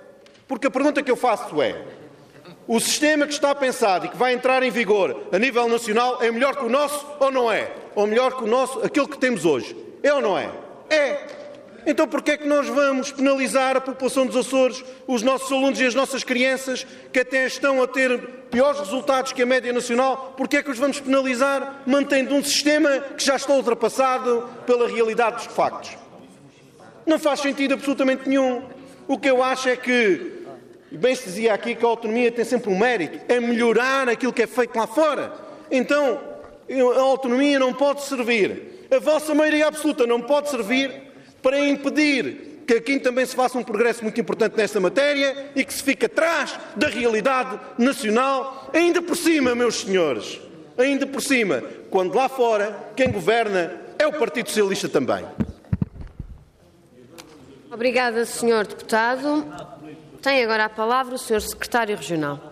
Porque a pergunta que eu faço é: o sistema que está pensado e que vai entrar em vigor a nível nacional é melhor que o nosso ou não é? Ou melhor que o nosso, aquele que temos hoje? É ou não é? É! Então porquê é que nós vamos penalizar a população dos Açores, os nossos alunos e as nossas crianças, que até estão a ter piores resultados que a média nacional? Porquê é que os vamos penalizar mantendo um sistema que já está ultrapassado pela realidade dos factos? Não faz sentido absolutamente nenhum. O que eu acho é que, bem se dizia aqui que a autonomia tem sempre um mérito, é melhorar aquilo que é feito lá fora. Então, a autonomia não pode servir, a vossa maioria absoluta não pode servir para impedir que aqui também se faça um progresso muito importante nesta matéria e que se fique atrás da realidade nacional, ainda por cima, meus senhores, ainda por cima, quando lá fora quem governa é o Partido Socialista também. Obrigada, Sr. Deputado. Tem agora a palavra o Sr. Secretário Regional.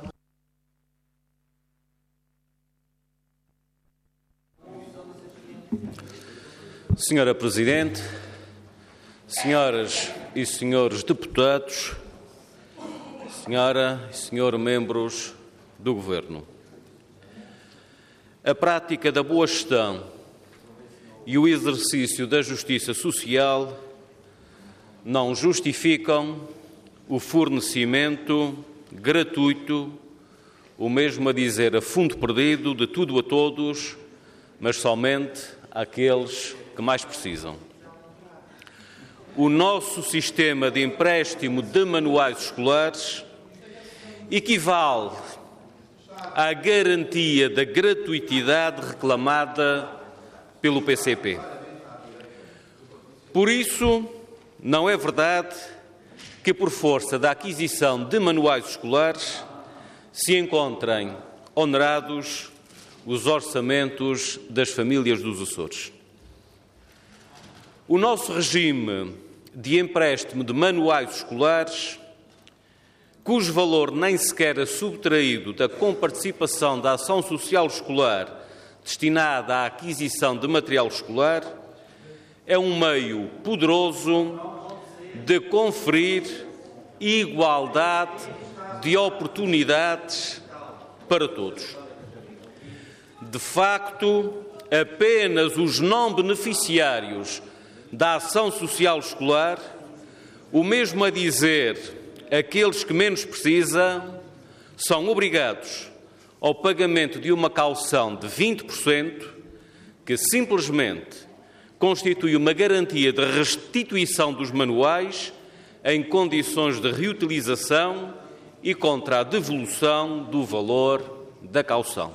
Senhora Presidente, senhoras e senhores deputados, senhora e senhor membros do Governo, a prática da boa gestão e o exercício da justiça social não justificam o fornecimento gratuito, o mesmo a dizer a fundo perdido, de tudo a todos, mas somente àqueles que mais precisam. O nosso sistema de empréstimo de manuais escolares equivale à garantia da gratuitidade reclamada pelo PCP. Por isso, não é verdade que, por força da aquisição de manuais escolares, se encontrem onerados os orçamentos das famílias dos Açores. O nosso regime de empréstimo de manuais escolares, cujo valor nem sequer é subtraído da comparticipação da ação social escolar destinada à aquisição de material escolar, é um meio poderoso de conferir igualdade de oportunidades para todos. De facto, apenas os não beneficiários da ação social escolar, o mesmo a dizer aqueles que menos precisam, são obrigados ao pagamento de uma caução de 20%, que simplesmente constitui uma garantia de restituição dos manuais em condições de reutilização e contra a devolução do valor da caução.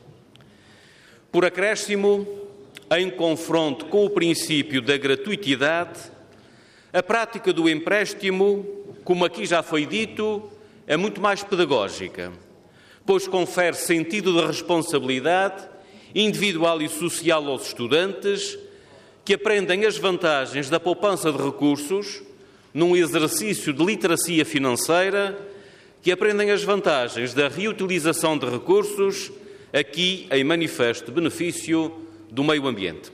Por acréscimo, em confronto com o princípio da gratuitidade, a prática do empréstimo, como aqui já foi dito, é muito mais pedagógica, pois confere sentido de responsabilidade individual e social aos estudantes, que aprendem as vantagens da poupança de recursos num exercício de literacia financeira, que aprendem as vantagens da reutilização de recursos, aqui em manifesto benefício do meio ambiente.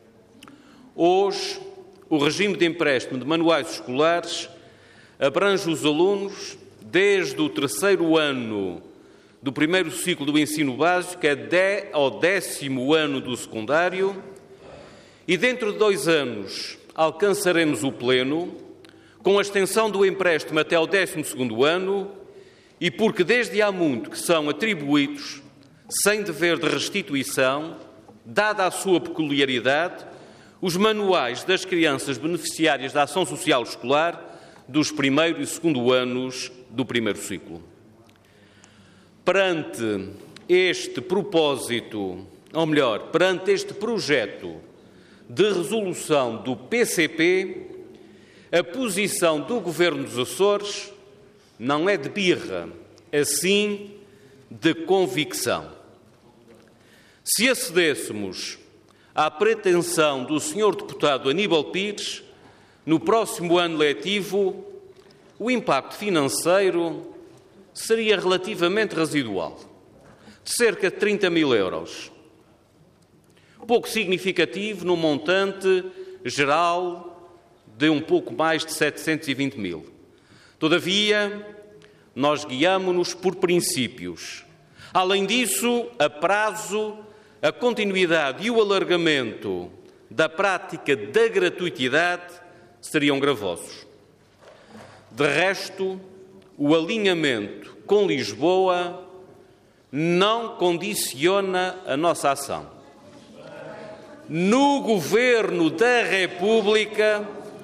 Hoje, o regime de empréstimo de manuais escolares abrange os alunos desde o terceiro ano do primeiro ciclo do ensino básico ao 10º ano do secundário, e dentro de 2 anos alcançaremos o pleno, com a extensão do empréstimo até ao 12º ano, e porque desde há muito que são atribuídos, sem dever de restituição, dada a sua peculiaridade, os manuais das crianças beneficiárias da ação social escolar dos 1º e 2º anos do primeiro ciclo. Perante este propósito, ou melhor, perante este projeto de resolução do PCP, a posição do Governo dos Açores não é de birra, assim de convicção. Se acedêssemos à pretensão do Sr. Deputado Aníbal Pires, no próximo ano letivo, o impacto financeiro seria relativamente residual, de cerca de 30 mil euros. Pouco significativo no montante geral de um pouco mais de 720 mil. Todavia, nós guiamo-nos por princípios. Além disso, a prazo, a continuidade e o alargamento da prática da gratuitidade seriam gravosos. De resto, o alinhamento com Lisboa não condiciona a nossa ação. No Governo da República,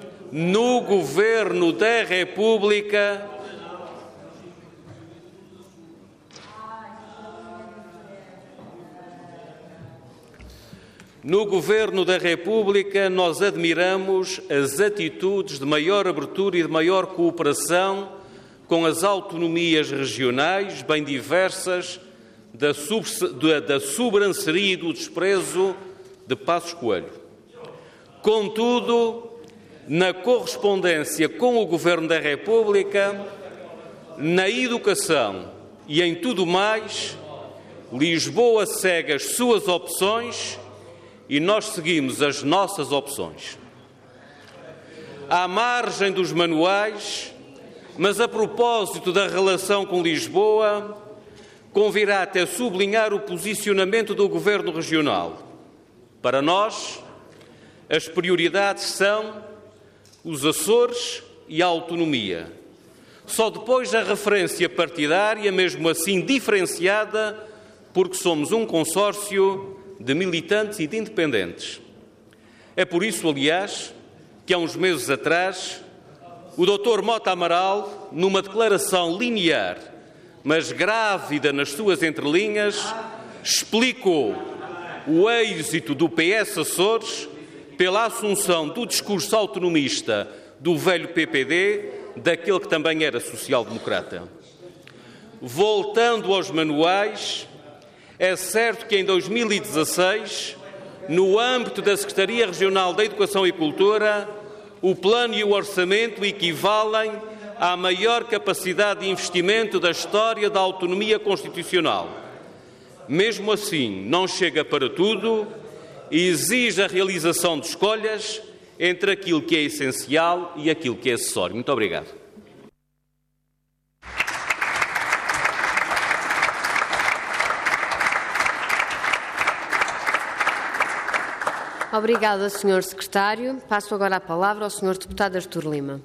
nós admiramos as atitudes de maior abertura e de maior cooperação com as autonomias regionais, bem diversas, da sobranceria e do desprezo de Passos Coelho. Contudo, na correspondência com o Governo da República, na educação e em tudo mais, Lisboa segue as suas opções e nós seguimos as nossas opções. À margem dos manuais, mas a propósito da relação com Lisboa, convirá até sublinhar o posicionamento do Governo Regional. Para nós, as prioridades são os Açores e a autonomia. Só depois a referência partidária, mesmo assim diferenciada, porque somos um consórcio de militantes e de independentes. É por isso, aliás, que há uns meses atrás, o Dr. Mota Amaral, numa declaração linear, mas grávida nas suas entrelinhas, explicou o êxito do PS Açores pela assunção do discurso autonomista do velho PPD, daquele que também era social-democrata. Voltando aos manuais, é certo que em 2016, no âmbito da Secretaria Regional da Educação e Cultura, o plano e o orçamento equivalem à maior capacidade de investimento da história da autonomia constitucional. Mesmo assim, não chega para tudo e exige a realização de escolhas entre aquilo que é essencial e aquilo que é acessório. Muito obrigado. Obrigada, Sr. Secretário. Passo agora a palavra ao Sr. Deputado Artur Lima.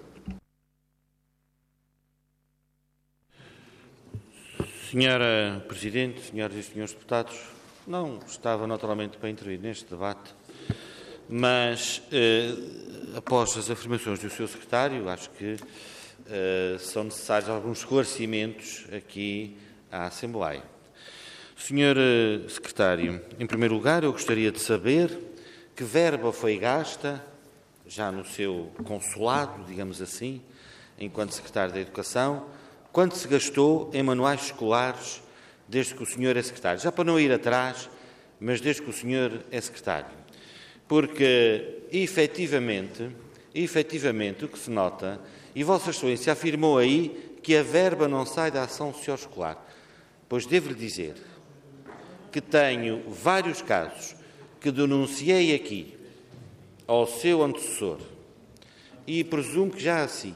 Senhora Presidente, senhoras e senhores deputados, não estava naturalmente para intervir neste debate, mas após as afirmações do Sr. Secretário, acho que são necessários alguns esclarecimentos aqui à Assembleia. Sr. Secretário, em primeiro lugar, eu gostaria de saber que verba foi gasta, já no seu consulado, digamos assim, enquanto Secretário da Educação, quanto se gastou em manuais escolares desde que o senhor é secretário? Já para não ir atrás, mas desde que o senhor é secretário. Porque, efetivamente, o que se nota, e Vossa Excelência afirmou aí que a verba não sai da ação socioescolar. Pois devo-lhe dizer que tenho vários casos que denunciei aqui ao seu antecessor, e presumo que já assim,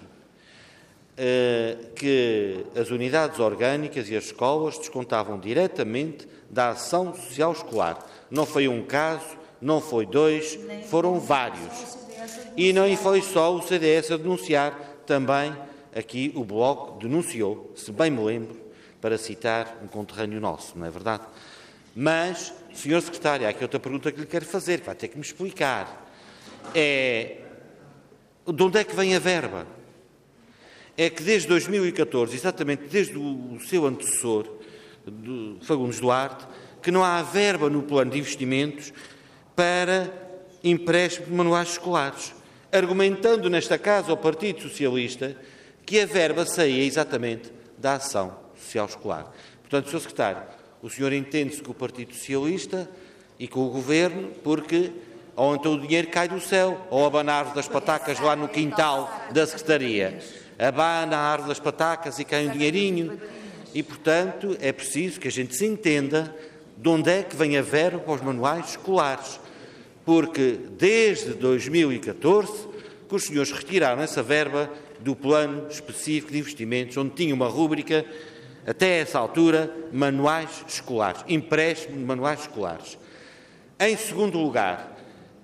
que as unidades orgânicas e as escolas descontavam diretamente da ação social escolar. Não foi um caso, não foi dois, foram vários. E não foi só o CDS a denunciar, também aqui o Bloco denunciou, se bem me lembro, para citar um conterrâneo nosso, não é verdade? Mas, Sr. Secretário, há aqui outra pergunta que lhe quero fazer, que vai ter que me explicar. De onde é que vem a verba? É que desde 2014, exatamente desde o seu antecessor, Fagundes Duarte, que não há verba no plano de investimentos para empréstimo de manuais escolares, argumentando nesta casa ao Partido Socialista que a verba saía exatamente da ação social escolar. Portanto, Sr. Secretário, o senhor entende-se com o Partido Socialista e com o Governo porque ou então o dinheiro cai do céu, ou abana a árvore das patacas lá no quintal da Secretaria. Abana a árvore das patacas e cai um dinheirinho. E, portanto, é preciso que a gente se entenda de onde é que vem a verba para os manuais escolares. Porque desde 2014 que os senhores retiraram essa verba do Plano Específico de Investimentos, onde tinha uma rúbrica, até essa altura, manuais escolares, empréstimo de manuais escolares. Em segundo lugar,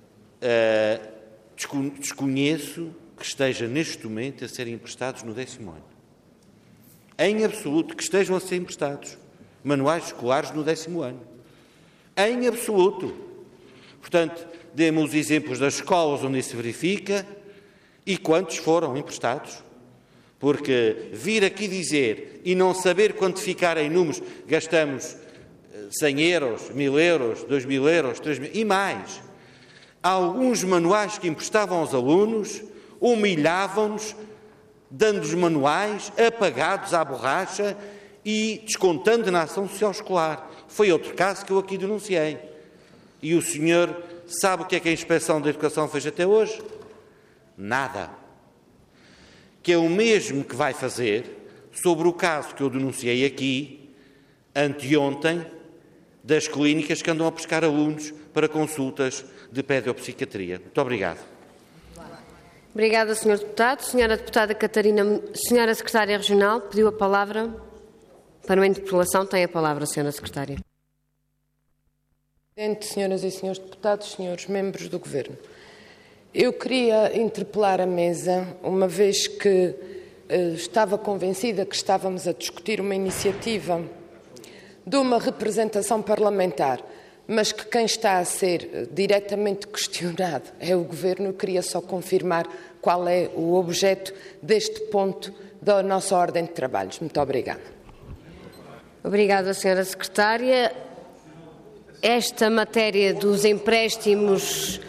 desconheço que esteja neste momento a serem emprestados no 10º ano. Em absoluto, que estejam a ser emprestados manuais escolares no 10º ano. Em absoluto. Portanto, demos os exemplos das escolas onde isso se verifica e quantos foram emprestados. Porque vir aqui dizer e não saber quantificar em números, gastamos 100 euros, 1000 euros, 2000 euros, 3000 e mais. Alguns manuais que emprestavam aos alunos humilhavam-nos, dando os manuais apagados à borracha e descontando na ação social escolar. Foi outro caso que eu aqui denunciei. E o senhor sabe o que é que a Inspeção da Educação fez até hoje? Nada. Que é o mesmo que vai fazer sobre o caso que eu denunciei aqui, anteontem, das clínicas que andam a pescar alunos para consultas de pedopsiquiatria. Muito obrigado. Obrigada, Sr. Deputado. Senhora Deputada Catarina, Senhora Secretária Regional, pediu a palavra para uma interpelação. Tem a palavra, Senhora Secretária. Presidente, Senhoras e Senhores Deputados, Senhores Membros do Governo. Eu queria interpelar a mesa, uma vez que estava convencida que estávamos a discutir uma iniciativa de uma representação parlamentar, mas que quem está a ser diretamente questionado é o Governo. Eu queria só confirmar qual é o objeto deste ponto da nossa ordem de trabalhos. Muito obrigada. Obrigada, Senhora Secretária. Esta matéria dos empréstimos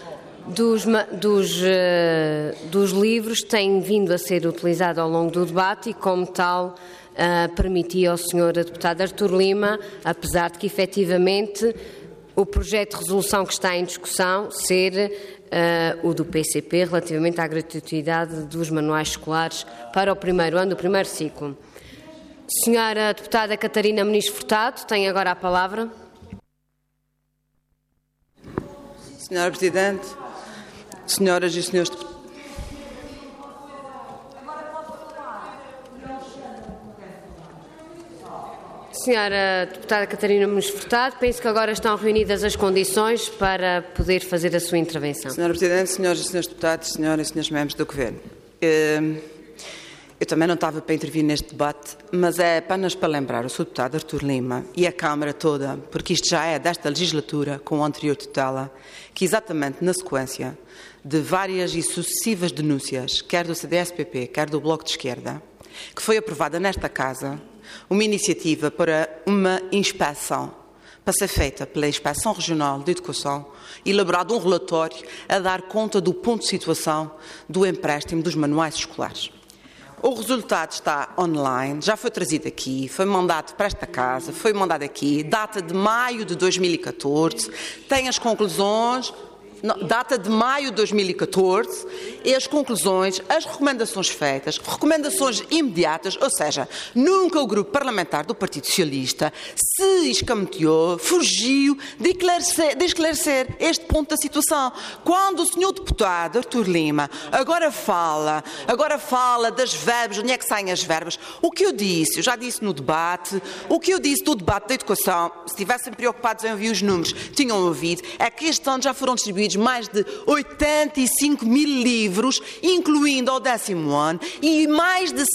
dos livros tem vindo a ser utilizada ao longo do debate e, como tal, permitia ao Sr. Deputado Artur Lima, apesar de que, efetivamente, o projeto de resolução que está em discussão ser o do PCP relativamente à gratuidade dos manuais escolares para o primeiro ano do primeiro ciclo. Senhora Deputada Catarina Muniz Furtado, tem agora a palavra. Senhora Presidente, Senhoras e Senhores Deputados. Senhora Deputada Catarina Muniz Furtado, penso que agora estão reunidas as condições para poder fazer a sua intervenção. Senhora Presidente, Senhoras e Senhores Deputados, Senhoras e Senhores Membros do Governo. Eu também não estava para intervir neste debate, mas é apenas para lembrar o Sr. Deputado Artur Lima e a Câmara toda, porque isto já é desta legislatura com o anterior tutela, que exatamente na sequência de várias e sucessivas denúncias, quer do CDS-PP, quer do Bloco de Esquerda, que foi aprovada nesta Casa uma iniciativa para uma inspeção, para ser feita pela Inspeção Regional de Educação, elaborado um relatório a dar conta do ponto de situação do empréstimo dos manuais escolares. O resultado está online, já foi trazido aqui, foi mandado para esta Casa, foi mandado aqui, data de maio de 2014, tem as conclusões, data de maio de 2014, e as conclusões, as recomendações feitas, recomendações imediatas, ou seja, nunca o grupo parlamentar do Partido Socialista se escamoteou, fugiu de esclarecer este ponto da situação. Quando o Sr. Deputado Artur Lima agora fala das verbas, onde é que saem as verbas, o que eu disse, eu já disse no debate, o que eu disse do debate da educação, se estivessem preocupados em ouvir os números, tinham ouvido, é que este ano já foram distribuídos mais de 85 mil livros, incluindo ao 10º ano, e mais de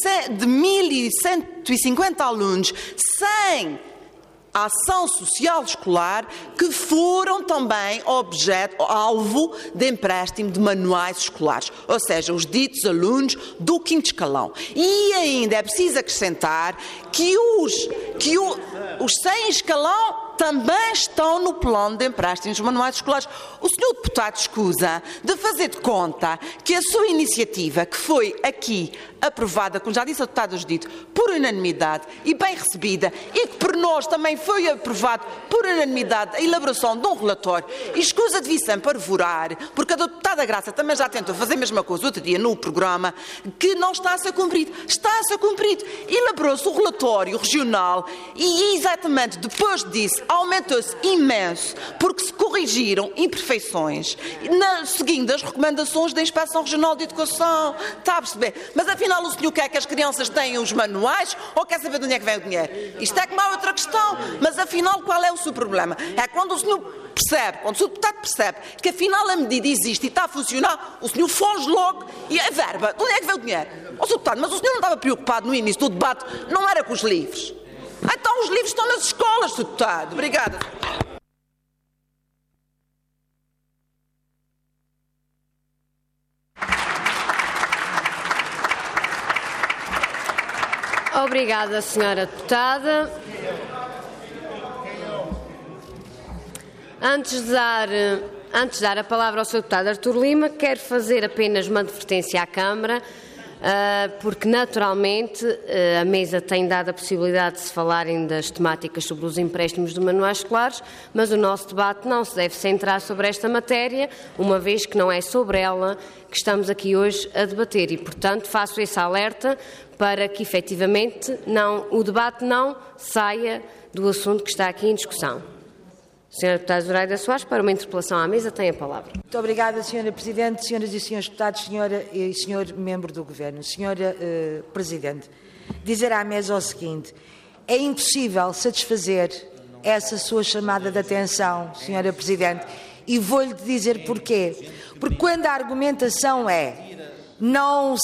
1.150 alunos sem ação social escolar que foram também alvo de empréstimo de manuais escolares, ou seja, os ditos alunos do 5º escalão. E ainda é preciso acrescentar que os sem escalão também estão no plano de empréstimos manuais escolares. O Sr. Deputado escusa de fazer de conta que a sua iniciativa, que foi aqui aprovada, como já disse a deputada Judite, por unanimidade e bem recebida, e que por nós também foi aprovado por unanimidade a elaboração de um relatório, e escusa de vir sempre a arvorar, porque a deputada Graça também já tentou fazer a mesma coisa outro dia no programa, que não está a ser cumprido. Está a ser cumprido. Elaborou-se o relatório regional e exatamente depois disso aumentou-se imenso, porque se corrigiram imperfeições seguindo as recomendações da Inspeção Regional de Educação. Está a perceber? Mas afinal o senhor quer que as crianças tenham os manuais ou quer saber de onde é que vem o dinheiro? Isto é como a outra questão. Mas afinal qual é o seu problema? É quando o senhor percebe, quando o senhor deputado percebe que afinal a medida existe e está a funcionar, o senhor foge logo e a verba. De onde é que vem o dinheiro? Ó, senhor deputado, mas o senhor não estava preocupado no início do debate, não era com os livros? Então os livros estão nas escolas, senhor deputado. Obrigada. Obrigada, senhora deputada. Antes de dar a palavra ao Sr. Deputado Artur Lima, quero fazer apenas uma advertência à Câmara, porque naturalmente a mesa tem dado a possibilidade de se falarem das temáticas sobre os empréstimos de manuais escolares, mas o nosso debate não se deve centrar sobre esta matéria, uma vez que não é sobre ela que estamos aqui hoje a debater e, portanto, faço esse alerta para que, efetivamente, o debate não saia do assunto que está aqui em discussão. Senhora Deputada Zoraida Soares, para uma interpelação à mesa, tem a palavra. Muito obrigada, Senhora Presidente, Senhoras e Senhores Deputados, Senhora e Senhor Membro do Governo. Senhora Presidente, dizer à mesa o seguinte: é impossível satisfazer essa sua chamada de atenção, Senhora Presidente, e vou-lhe dizer porquê. Porque quando a argumentação não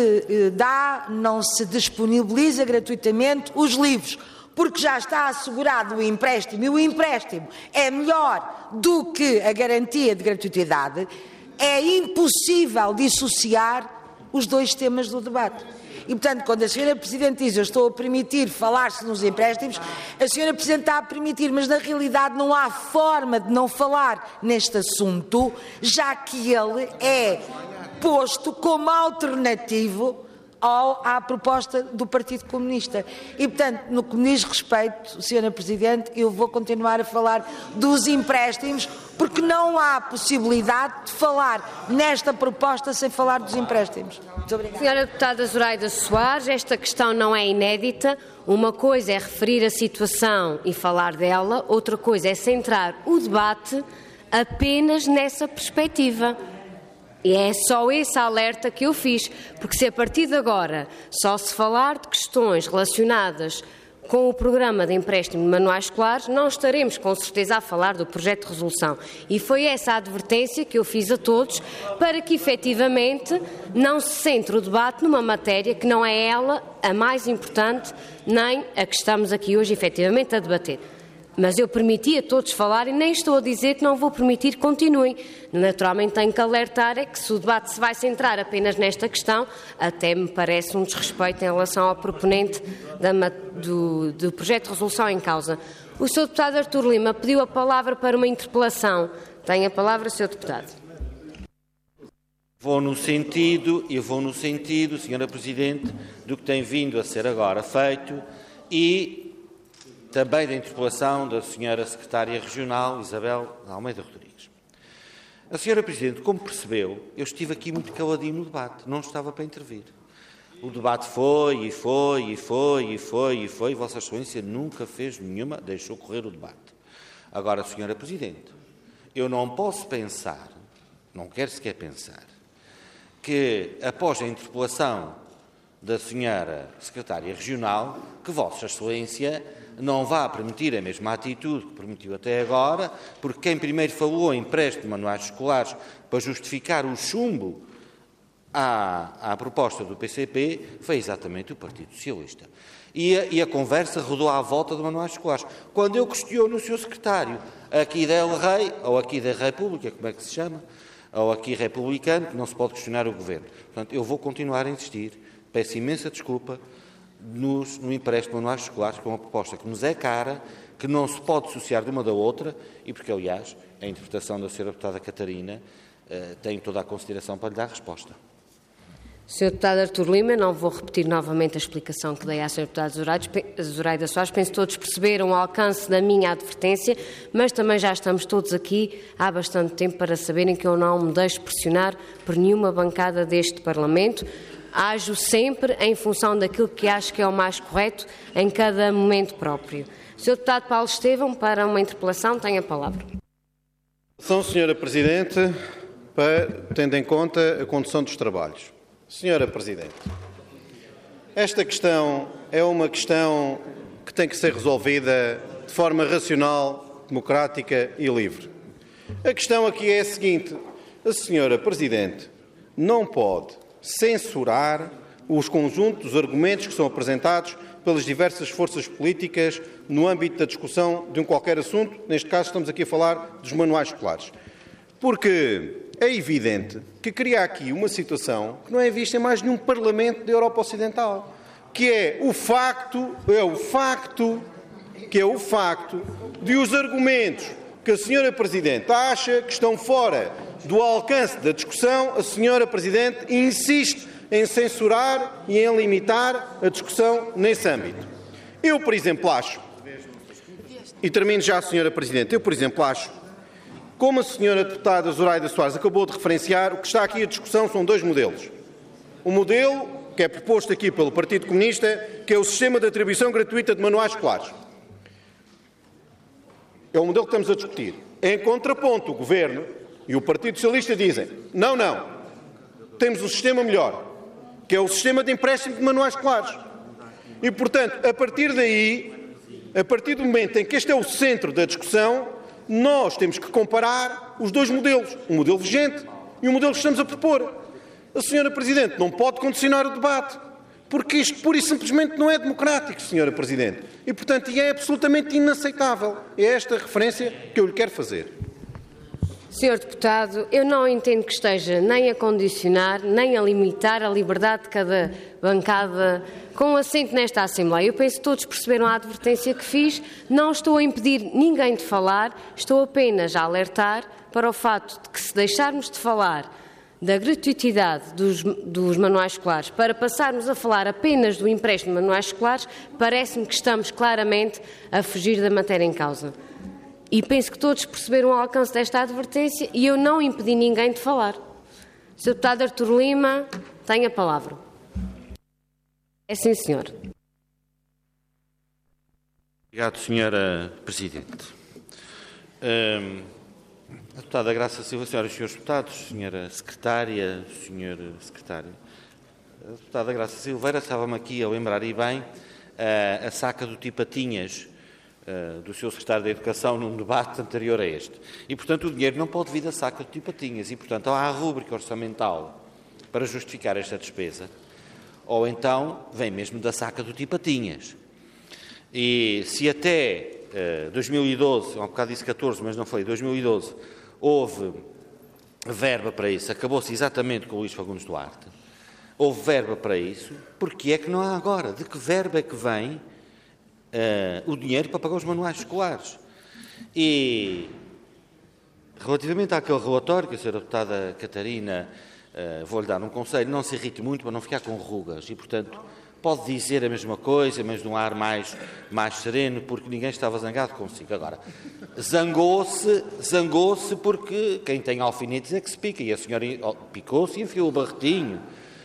se disponibiliza gratuitamente os livros, porque já está assegurado o empréstimo, e o empréstimo é melhor do que a garantia de gratuitidade, é impossível dissociar os dois temas do debate. E, portanto, quando a Sra. Presidente diz eu estou a permitir falar-se nos empréstimos, a Sra. Presidente está a permitir, mas na realidade não há forma de não falar neste assunto, já que ele é posto como alternativo à proposta do Partido Comunista. E, portanto, no que me diz respeito, Sra. Presidente, eu vou continuar a falar dos empréstimos, porque não há possibilidade de falar nesta proposta sem falar dos empréstimos. Muito obrigada. Senhora Deputada Zoraida Soares, esta questão não é inédita. Uma coisa é referir a situação e falar dela, outra coisa é centrar o debate apenas nessa perspectiva. E é só esse alerta que eu fiz, porque se a partir de agora só se falar de questões relacionadas com o programa de empréstimo de manuais escolares, não estaremos com certeza a falar do projeto de resolução. E foi essa a advertência que eu fiz a todos, para que efetivamente não se centre o debate numa matéria que não é ela a mais importante, nem a que estamos aqui hoje efetivamente a debater. Mas eu permiti a todos falarem, nem estou a dizer que não vou permitir que continuem. Naturalmente tenho que alertar que se o debate se vai centrar apenas nesta questão, até me parece um desrespeito em relação ao proponente do projeto de resolução em causa. O Sr. Deputado Artur Lima pediu a palavra para uma interpelação. Tem a palavra, Sr. Deputado. Vou no sentido, Sra. Presidente, do que tem vindo a ser agora feito e também da interpelação da Sra. Secretária Regional, Isabel Almeida Rodrigues. A Sra. Presidente, como percebeu, eu estive aqui muito caladinho no debate, não estava para intervir. O debate foi, Vossa Excelência nunca fez nenhuma, deixou correr o debate. Agora, Sra. Presidente, eu não posso pensar, não quero sequer pensar, que após a interpelação da Sra. Secretária Regional, que Vossa Excelência não vá permitir a mesma atitude que permitiu até agora, porque quem primeiro falou em empréstimo de manuais escolares para justificar o chumbo à proposta do PCP foi exatamente o Partido Socialista. E a conversa rodou à volta de manuais escolares. Quando eu questiono o Sr. Secretário, aqui da El-Rei, ou aqui da República, como é que se chama, ou aqui republicano, que não se pode questionar o Governo. Portanto, eu vou continuar a insistir, peço imensa desculpa, no empréstimo de manuais escolares, que é uma proposta que nos é cara, que não se pode dissociar de uma da outra, e porque, aliás, a interpretação da Sra. Deputada Catarina tem toda a consideração para lhe dar resposta. Sr. Deputado Artur Lima, não vou repetir novamente a explicação que dei à Sra. Deputada Zoraida Soares. Penso que todos perceberam o alcance da minha advertência, mas também já estamos todos aqui há bastante tempo para saberem que eu não me deixo pressionar por nenhuma bancada deste Parlamento. Ajo sempre em função daquilo que acho que é o mais correto em cada momento próprio. Sr. Deputado Paulo Estevão, para uma interpelação, tem a palavra. Senhora Presidente, tendo em conta a condução dos trabalhos. Senhora Presidente, esta questão é uma questão que tem que ser resolvida de forma racional, democrática e livre. A questão aqui é a seguinte: a Senhora Presidente não pode censurar os conjuntos dos argumentos que são apresentados pelas diversas forças políticas no âmbito da discussão de um qualquer assunto. Neste caso estamos aqui a falar dos manuais escolares. Porque é evidente que cria aqui uma situação que não é vista em mais nenhum Parlamento da Europa Ocidental, que é o facto de os argumentos que a Senhora Presidente acha que estão fora do alcance da discussão, a Senhora Presidente insiste em censurar e em limitar a discussão nesse âmbito. Eu, por exemplo, acho, e termino já, Senhora Presidente, acho, como a Senhora Deputada Zoraida Soares acabou de referenciar, o que está aqui em discussão são dois modelos. O modelo que é proposto aqui pelo Partido Comunista, que é o sistema de atribuição gratuita de manuais escolares. É o modelo que estamos a discutir. Em contraponto, o Governo e o Partido Socialista dizem: não, temos um sistema melhor, que é o sistema de empréstimo de manuais escolares. E, portanto, a partir do momento em que este é o centro da discussão, nós temos que comparar os dois modelos, o modelo vigente e o modelo que estamos a propor. A Senhora Presidente não pode condicionar o debate, porque isto pura e simplesmente não é democrático, Senhora Presidente. E, portanto, é absolutamente inaceitável. É esta referência que eu lhe quero fazer. Senhor Deputado, eu não entendo que esteja nem a condicionar, nem a limitar a liberdade de cada bancada com assento nesta Assembleia. Eu penso que todos perceberam a advertência que fiz. Não estou a impedir ninguém de falar, estou apenas a alertar para o fato de que, se deixarmos de falar da gratuitidade dos manuais escolares para passarmos a falar apenas do empréstimo de manuais escolares, parece-me que estamos claramente a fugir da matéria em causa. E penso que todos perceberam o alcance desta advertência e eu não impedi ninguém de falar. Sr. Deputado Artur Lima, tem a palavra. É sim, senhor. Obrigado, Senhora Presidente. A deputada Graça Silva, senhoras e senhores deputados, senhora Secretária, senhor Secretário. A deputada Graça Silveira estava-me aqui a lembrar, e bem, a saca do Tipatinhas, do seu secretário da Educação num debate anterior a este. E, portanto, o dinheiro não pode vir da saca de Tipatinhas. E, portanto, há a rúbrica orçamental para justificar esta despesa, ou então vem mesmo da saca do Tipatinhas. E se até 2012, há um bocado disse 14, mas não foi, 2012, houve verba para isso, acabou-se exatamente com o Luís Fagundes Duarte, houve verba para isso, porque é que não há agora? De que verba é que vem o dinheiro para pagar os manuais escolares? E, relativamente àquele relatório que a senhora deputada Catarina, vou-lhe dar um conselho, não se irrite muito para não ficar com rugas e, portanto, pode dizer a mesma coisa, mas num ar mais sereno, porque ninguém estava zangado consigo. Agora, zangou-se porque quem tem alfinetes é que se pica, e a senhora picou-se e enfiou o barretinho.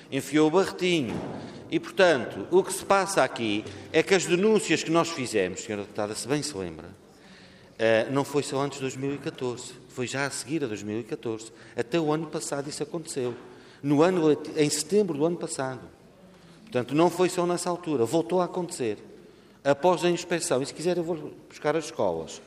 E, portanto, o que se passa aqui é que as denúncias que nós fizemos, senhora deputada, se bem se lembra, não foi só antes de 2014, foi já a seguir a 2014. Até o ano passado isso aconteceu. Em setembro do ano passado. Portanto, não foi só nessa altura, voltou a acontecer. Após a inspeção, e se quiser eu vou buscar as escolas.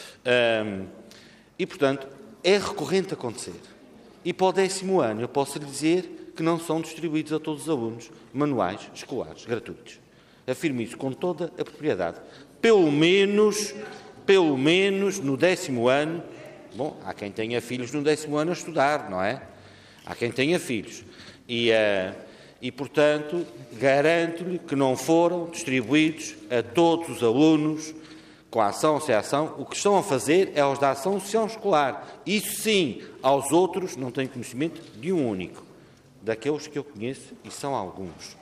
E, portanto, é recorrente acontecer. E para o 10º ano eu posso lhe dizer que não são distribuídos a todos os alunos manuais escolares gratuitos. Afirmo isso com toda a propriedade. Pelo menos no 10º ano, bom, há quem tenha filhos no 10º ano a estudar, não é? Há quem tenha filhos. E, portanto, garanto-lhe que não foram distribuídos a todos os alunos com a ação ou sem ação. O que estão a fazer é aos da ação social escolar. Isso sim, aos outros não tenho conhecimento de um único. Daqueles que eu conheço, e são alguns.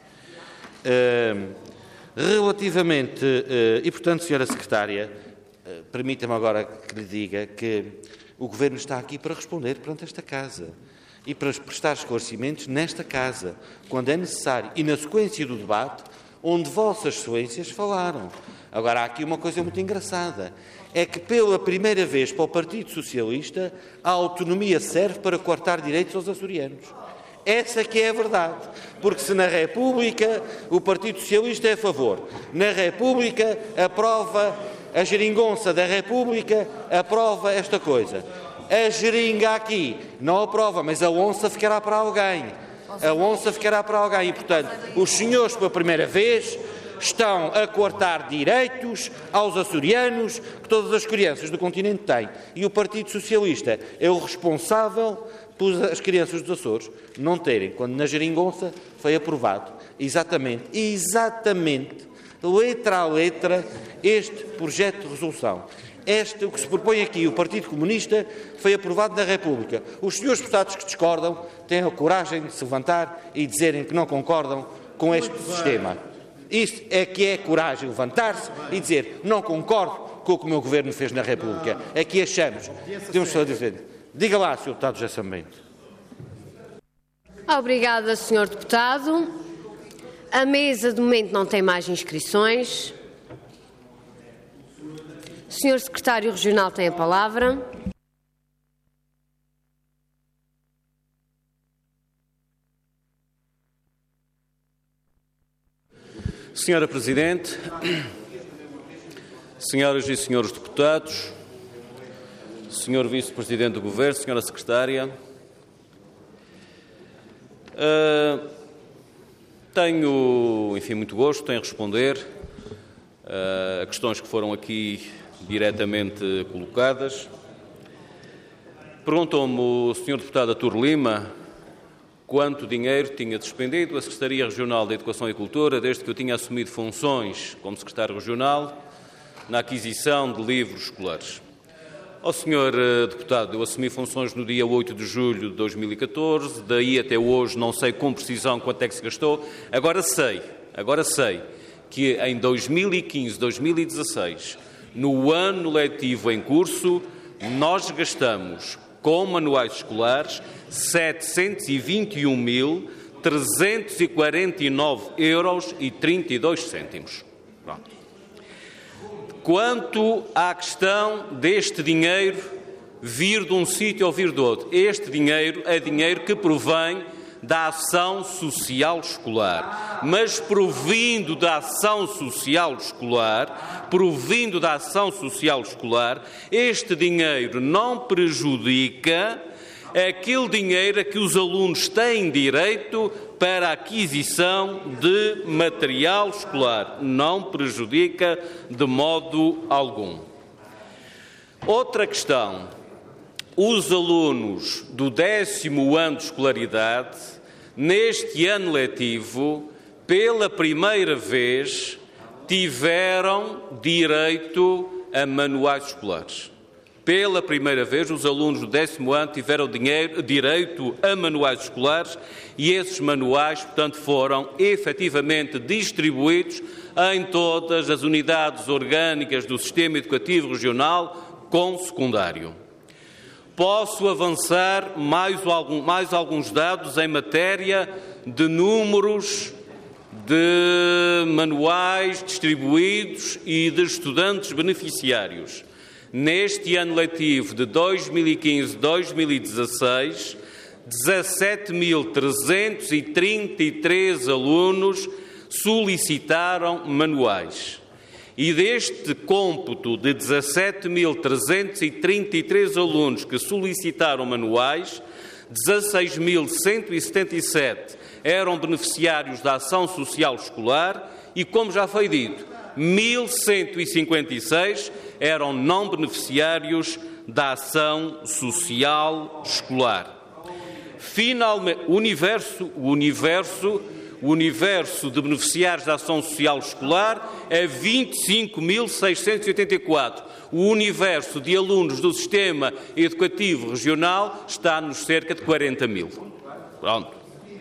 Relativamente, e portanto, senhora Secretária, permita-me agora que lhe diga que o Governo está aqui para responder perante esta Casa e para prestar esclarecimentos nesta Casa, quando é necessário, e na sequência do debate, onde vossas excelências falaram. Agora, há aqui uma coisa muito engraçada, é que, pela primeira vez para o Partido Socialista, a autonomia serve para coartar direitos aos açorianos. Essa que é a verdade. Porque se na República o Partido Socialista é a favor, na República aprova a geringonça da República, aprova esta coisa. A geringa aqui não aprova, mas a onça ficará para alguém. A onça ficará para alguém. E, portanto, os senhores, pela primeira vez, estão a coartar direitos aos açorianos que todas as crianças do continente têm. E o Partido Socialista é o responsável por as crianças dos Açores não terem, quando na geringonça foi aprovado exatamente, letra a letra, este projeto de resolução. O que se propõe aqui, o Partido Comunista, foi aprovado na República. Os senhores deputados que discordam têm a coragem de se levantar e dizerem que não concordam com este sistema. Isso é que é coragem, levantar-se e dizer não concordo com o que o meu governo fez na República. Aqui achamos. Temos só a dizer. Diga lá, Sr. Deputado José Sambento. Obrigada, Sr. Deputado. A mesa, de momento, não tem mais inscrições. O Sr. Secretário Regional tem a palavra. Senhora Presidente, senhoras e senhores deputados, Senhor Vice-Presidente do Governo, Senhora Secretária, tenho, muito gosto em responder a questões que foram aqui diretamente colocadas. Perguntou-me o Sr. Deputado Artur Lima quanto dinheiro tinha despendido a Secretaria Regional da Educação e Cultura desde que eu tinha assumido funções como Secretário Regional na aquisição de livros escolares. Ao Sr. Deputado, eu assumi funções no dia 8 de julho de 2014, daí até hoje não sei com precisão quanto é que se gastou. Agora sei que em 2015, 2016, no ano letivo em curso, nós gastamos com manuais escolares 721.349,32 €. Pronto. Quanto à questão deste dinheiro vir de um sítio ou vir do outro, este dinheiro é dinheiro que provém da ação social escolar, mas provindo da ação social escolar, este dinheiro não prejudica aquele dinheiro a que os alunos têm direito para a aquisição de material escolar. Não prejudica de modo algum. Outra questão. Os alunos do 10º ano de escolaridade, neste ano letivo, pela primeira vez, tiveram direito a manuais escolares. Pela primeira vez, os alunos do 10º ano tiveram direito a manuais escolares e esses manuais, portanto, foram efetivamente distribuídos em todas as unidades orgânicas do Sistema Educativo Regional com secundário. Posso avançar mais alguns dados em matéria de números de manuais distribuídos e de estudantes beneficiários. Neste ano letivo de 2015-2016, 17.333 alunos solicitaram manuais. E deste cômputo de 17.333 alunos que solicitaram manuais, 16.177 eram beneficiários da ação social escolar e, como já foi dito, 1.156 eram não beneficiários da ação social escolar. Finalmente, o universo de beneficiários da ação social escolar é 25.684. O universo de alunos do Sistema Educativo Regional está nos cerca de 40.000. Pronto.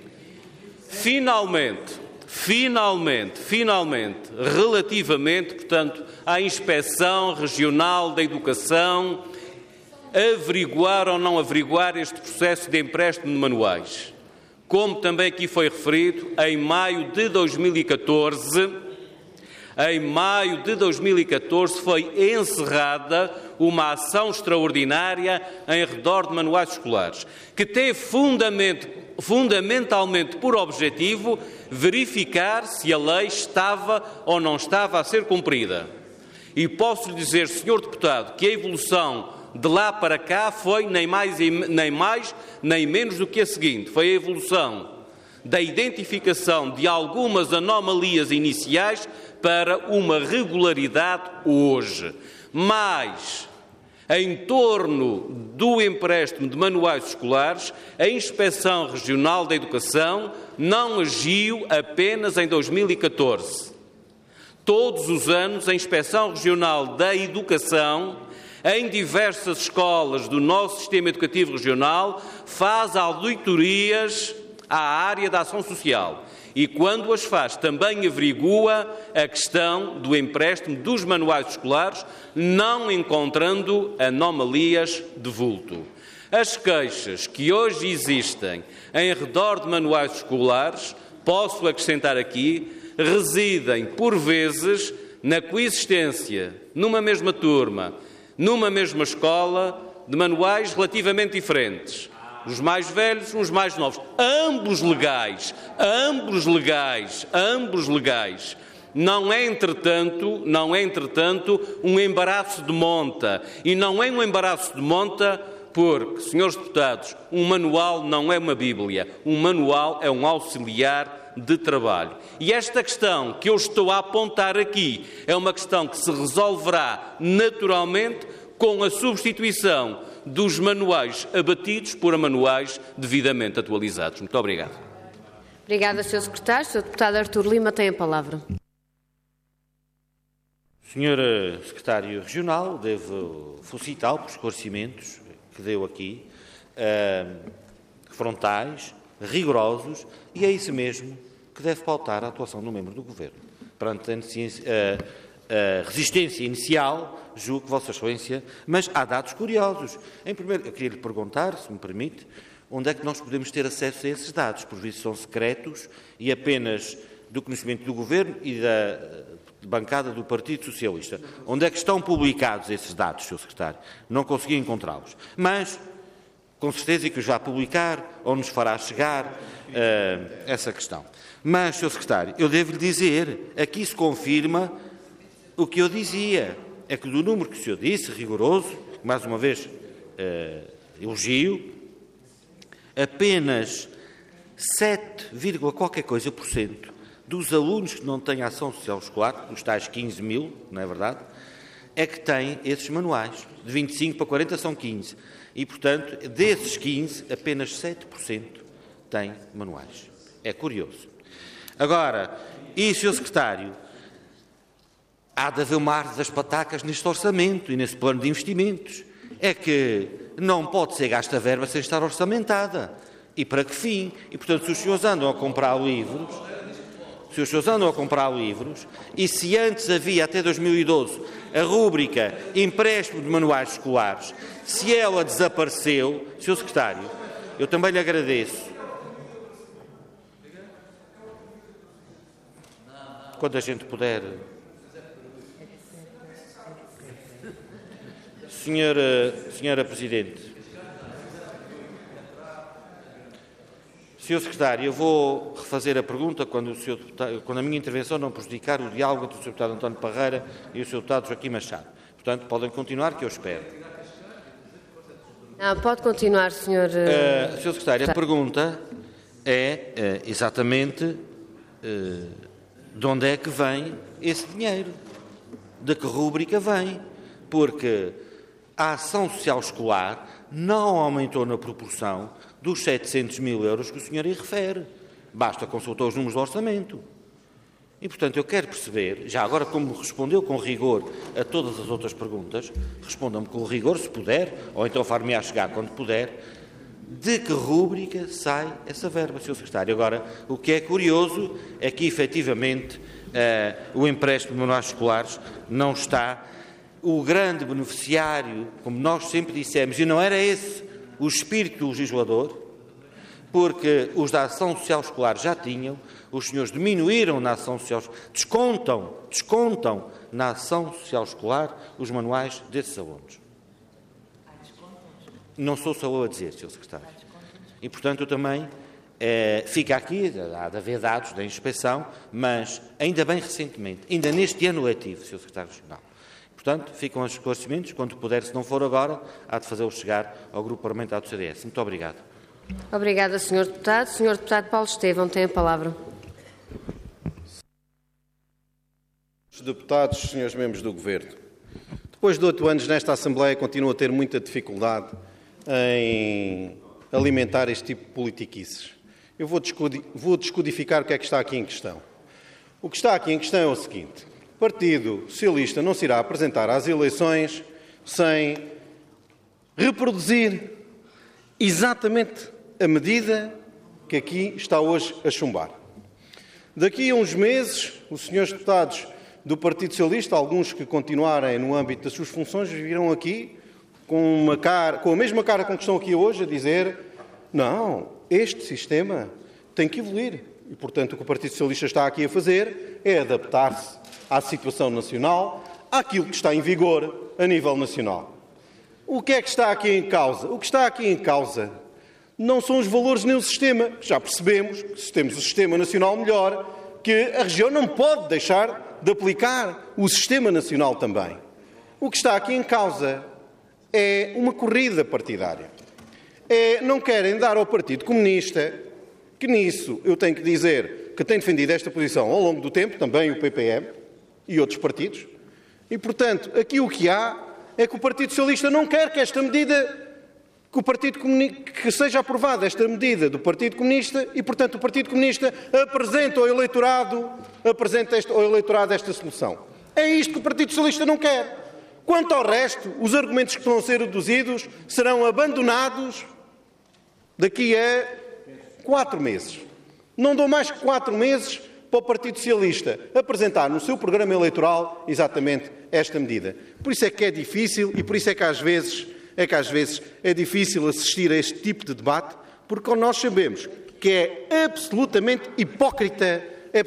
Finalmente, relativamente, portanto, à Inspeção Regional da Educação, averiguar ou não averiguar este processo de empréstimo de manuais. Como também aqui foi referido, em maio de 2014, Em maio de 2014 foi encerrada uma ação extraordinária em redor de manuais escolares, que tem fundamentalmente por objetivo verificar se a lei estava ou não estava a ser cumprida. E posso lhe dizer, Sr. Deputado, que a evolução de lá para cá foi nem mais nem menos do que a seguinte: foi a evolução da identificação de algumas anomalias iniciais para uma regularidade hoje. Mas, em torno do empréstimo de manuais escolares, a Inspeção Regional da Educação não agiu apenas em 2014. Todos os anos, a Inspeção Regional da Educação, em diversas escolas do nosso sistema educativo regional, faz auditorias à área da ação social e, quando as faz, também averigua a questão do empréstimo dos manuais escolares, não encontrando anomalias de vulto. As queixas que hoje existem em redor de manuais escolares, posso acrescentar aqui, residem, por vezes, na coexistência, numa mesma turma, numa mesma escola, de manuais relativamente diferentes. Os mais velhos, os mais novos, ambos legais. Não é, entretanto, um embaraço de monta. E não é um embaraço de monta porque, senhores deputados, um manual não é uma Bíblia. Um manual é um auxiliar de trabalho. E esta questão que eu estou a apontar aqui é uma questão que se resolverá naturalmente com a substituição dos manuais abatidos por manuais devidamente atualizados. Muito obrigado. Obrigada, Sr. Secretário. Sr. Deputado Artur Lima tem a palavra. Sr. Secretário Regional, devo felicitá-lo por esclarecimentos que deu aqui, frontais, rigorosos, e é isso mesmo que deve pautar a atuação do membro do Governo. Perante a resistência inicial, julgo que Vossa Excelência, mas há dados curiosos. Em primeiro, eu queria lhe perguntar, se me permite, onde é que nós podemos ter acesso a esses dados? Por vezes são secretos e apenas do conhecimento do Governo e da bancada do Partido Socialista. Onde é que estão publicados esses dados, Sr. Secretário? Não consegui encontrá-los. Mas, com certeza que os vai publicar ou nos fará chegar essa questão. Mas, Sr. Secretário, eu devo-lhe dizer, aqui se confirma o que eu dizia, é que do número que o senhor disse, rigoroso, mais uma vez elogio, apenas 7, qualquer coisa por cento dos alunos que não têm ação social escolar, os tais 15 mil, não é verdade, é que têm esses manuais. De 25 para 40 são 15. E, portanto, desses 15, apenas 7% têm manuais. É curioso. Agora, e, Sr. Secretário, há de haver uma arte das patacas neste orçamento e nesse plano de investimentos. É que não pode ser gasta verba sem estar orçamentada. E para que fim? E, portanto, se os senhores andam a comprar livros, e se antes havia, até 2012, a rúbrica empréstimo de manuais escolares, se ela desapareceu, Sr. Secretário, eu também lhe agradeço. Quando a gente puder. Senhora Presidente, Sr. Secretário, eu vou refazer a pergunta quando a minha intervenção não prejudicar o diálogo entre o Sr. Deputado António Parreira e o Sr. Deputado Joaquim Machado. Portanto, podem continuar, que eu espero. Não, pode continuar, Sr. Sr. Secretário, a pergunta é exatamente de onde é que vem esse dinheiro, de que rúbrica vem, porque a ação social escolar não aumentou na proporção dos 700 mil euros que o senhor aí refere. Basta consultar os números do orçamento. E, portanto, eu quero perceber, já agora como respondeu com rigor a todas as outras perguntas, responda-me com rigor, se puder, ou então far-me-á chegar quando puder, de que rúbrica sai essa verba, Sr. Secretário. Agora, o que é curioso é que, efetivamente, o empréstimo de manuais escolares não está. O grande beneficiário, como nós sempre dissemos, e não era esse o espírito do legislador, porque os da ação social escolar já tinham, os senhores diminuíram na ação social, descontam na ação social escolar os manuais desses alunos. Não sou só eu a dizer, Sr. Secretário. E, portanto, eu também, fica aqui, há de haver dados da inspeção, mas ainda bem recentemente, ainda neste ano letivo, Sr. Secretário-Geral. Portanto, ficam os esclarecimentos, quando puder, se não for agora, há de fazê-los chegar ao Grupo Parlamentar do CDS. Muito obrigado. Obrigada, Sr. Deputado. Sr. Deputado Paulo Estevão tem a palavra. Senhores deputados, senhores membros do Governo, depois de 8 anos nesta Assembleia, continuo a ter muita dificuldade em alimentar este tipo de politiquices. Eu vou descodificar o que é que está aqui em questão. O que está aqui em questão é o seguinte: o Partido Socialista não se irá apresentar às eleições sem reproduzir exatamente a medida que aqui está hoje a chumbar. Daqui a uns meses, os senhores deputados do Partido Socialista, alguns que continuarem no âmbito das suas funções, virão aqui com a mesma cara com que estão aqui hoje a dizer: não, este sistema tem que evoluir. E, portanto, o que o Partido Socialista está aqui a fazer é adaptar-se à situação nacional, àquilo que está em vigor a nível nacional. O que é que está aqui em causa? O que está aqui em causa não são os valores nem o sistema. Já percebemos que, se temos o sistema nacional melhor, que a região não pode deixar de aplicar o sistema nacional também. O que está aqui em causa é uma corrida partidária. Não querem dar ao Partido Comunista, que nisso eu tenho que dizer que tem defendido esta posição ao longo do tempo, também o PPM e outros partidos, e, portanto, aqui o que há é que o Partido Socialista não quer que esta medida, que seja aprovada esta medida do Partido Comunista e, portanto, o Partido Comunista apresenta ao eleitorado esta solução. É isto que o Partido Socialista não quer. Quanto ao resto, os argumentos que estão a ser reduzidos serão abandonados daqui a 4 meses. Não dou mais que 4 meses para o Partido Socialista apresentar no seu programa eleitoral exatamente esta medida. Por isso é que é difícil e por isso é que às vezes é difícil assistir a este tipo de debate, porque nós sabemos que é absolutamente hipócrita,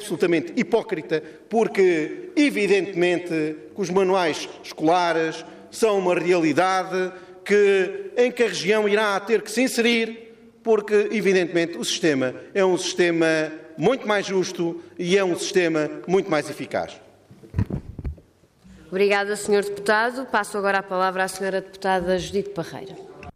porque evidentemente que os manuais escolares são uma realidade em que a região irá ter que se inserir, porque evidentemente o sistema é um sistema muito mais justo e é um sistema muito mais eficaz. Obrigada, Sr. Deputado. Passo agora a palavra à Sra. Deputada Judite Parreira.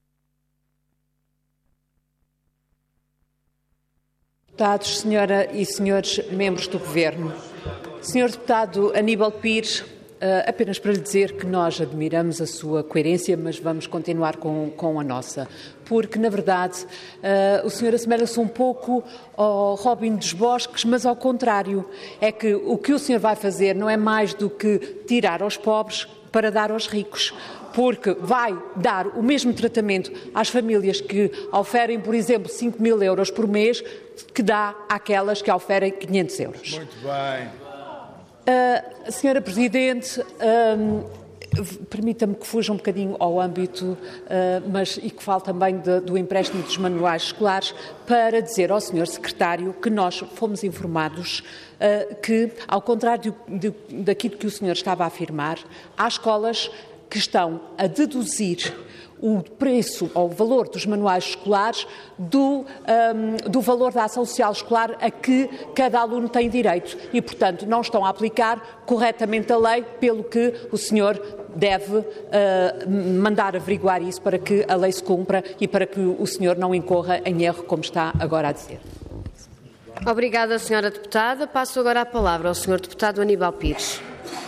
Deputados, senhora e senhores membros do Governo, Sr. Deputado Aníbal Pires, apenas para lhe dizer que nós admiramos a sua coerência, mas vamos continuar com a nossa, porque, na verdade, o senhor assemelha-se um pouco ao Robin dos Bosques, mas ao contrário. É que o que o senhor vai fazer não é mais do que tirar aos pobres para dar aos ricos, porque vai dar o mesmo tratamento às famílias que oferem, por exemplo, 5.000 euros por mês, que dá àquelas que oferem 500 euros. Muito bem. Senhora Presidente, permita-me que fuja um bocadinho ao âmbito, e que fale também do empréstimo dos manuais escolares, para dizer ao Sr. Secretário que nós fomos informados que, ao contrário daquilo que o senhor estava a afirmar, há escolas que estão a deduzir o preço ou o valor dos manuais escolares do valor da ação social escolar a que cada aluno tem direito e, portanto, não estão a aplicar corretamente a lei, pelo que o senhor deve mandar averiguar isso para que a lei se cumpra e para que o senhor não incorra em erro, como está agora a dizer. Obrigada, Sra. Deputada. Passo agora a palavra ao Sr. Deputado Aníbal Pires.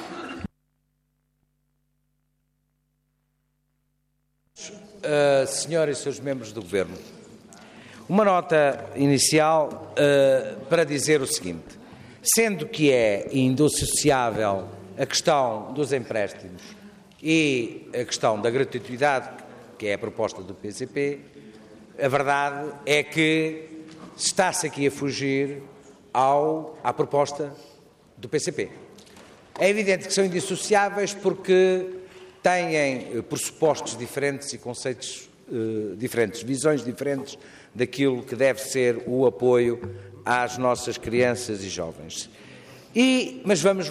Senhoras e senhores membros do Governo, uma nota inicial para dizer o seguinte: sendo que é indissociável a questão dos empréstimos e a questão da gratuitidade, que é a proposta do PCP, a verdade é que está-se aqui a fugir à proposta do PCP. É evidente que são indissociáveis porque têm pressupostos diferentes e conceitos diferentes, visões diferentes daquilo que deve ser o apoio às nossas crianças e jovens. Mas vamos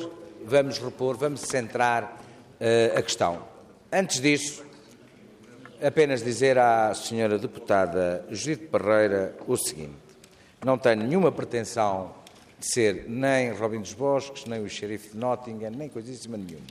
centrar a questão. Antes disso, apenas dizer à senhora deputada Judite Parreira o seguinte: não tenho nenhuma pretensão de ser nem Robin dos Bosques, nem o xerife de Nottingham, nem coisíssima nenhuma.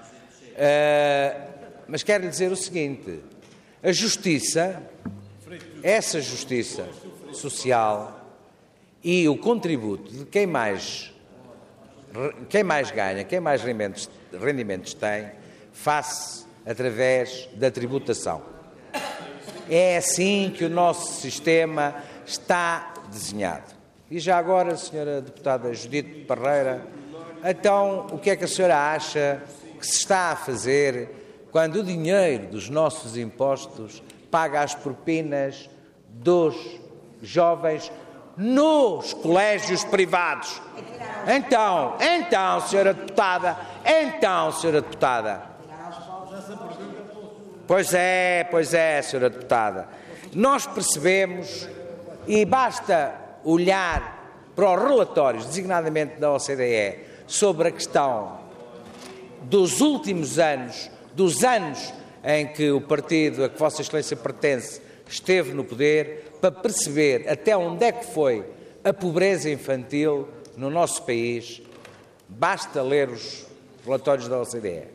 Mas quero lhe dizer o seguinte: a justiça, essa justiça social e o contributo de quem mais ganha, quem mais rendimentos tem, faz-se através da tributação. É assim que o nosso sistema está desenhado. E já agora, senhora deputada Judite Parreira, então o que é que a senhora acha que se está a fazer quando o dinheiro dos nossos impostos paga as propinas dos jovens nos colégios privados? Então, senhora deputada, Pois é, senhora deputada. Nós percebemos, e basta olhar para os relatórios, designadamente da OCDE, sobre a questão dos últimos anos, dos anos em que o partido a que Vossa Excelência pertence esteve no poder, para perceber até onde é que foi a pobreza infantil no nosso país. Basta ler os relatórios da OCDE.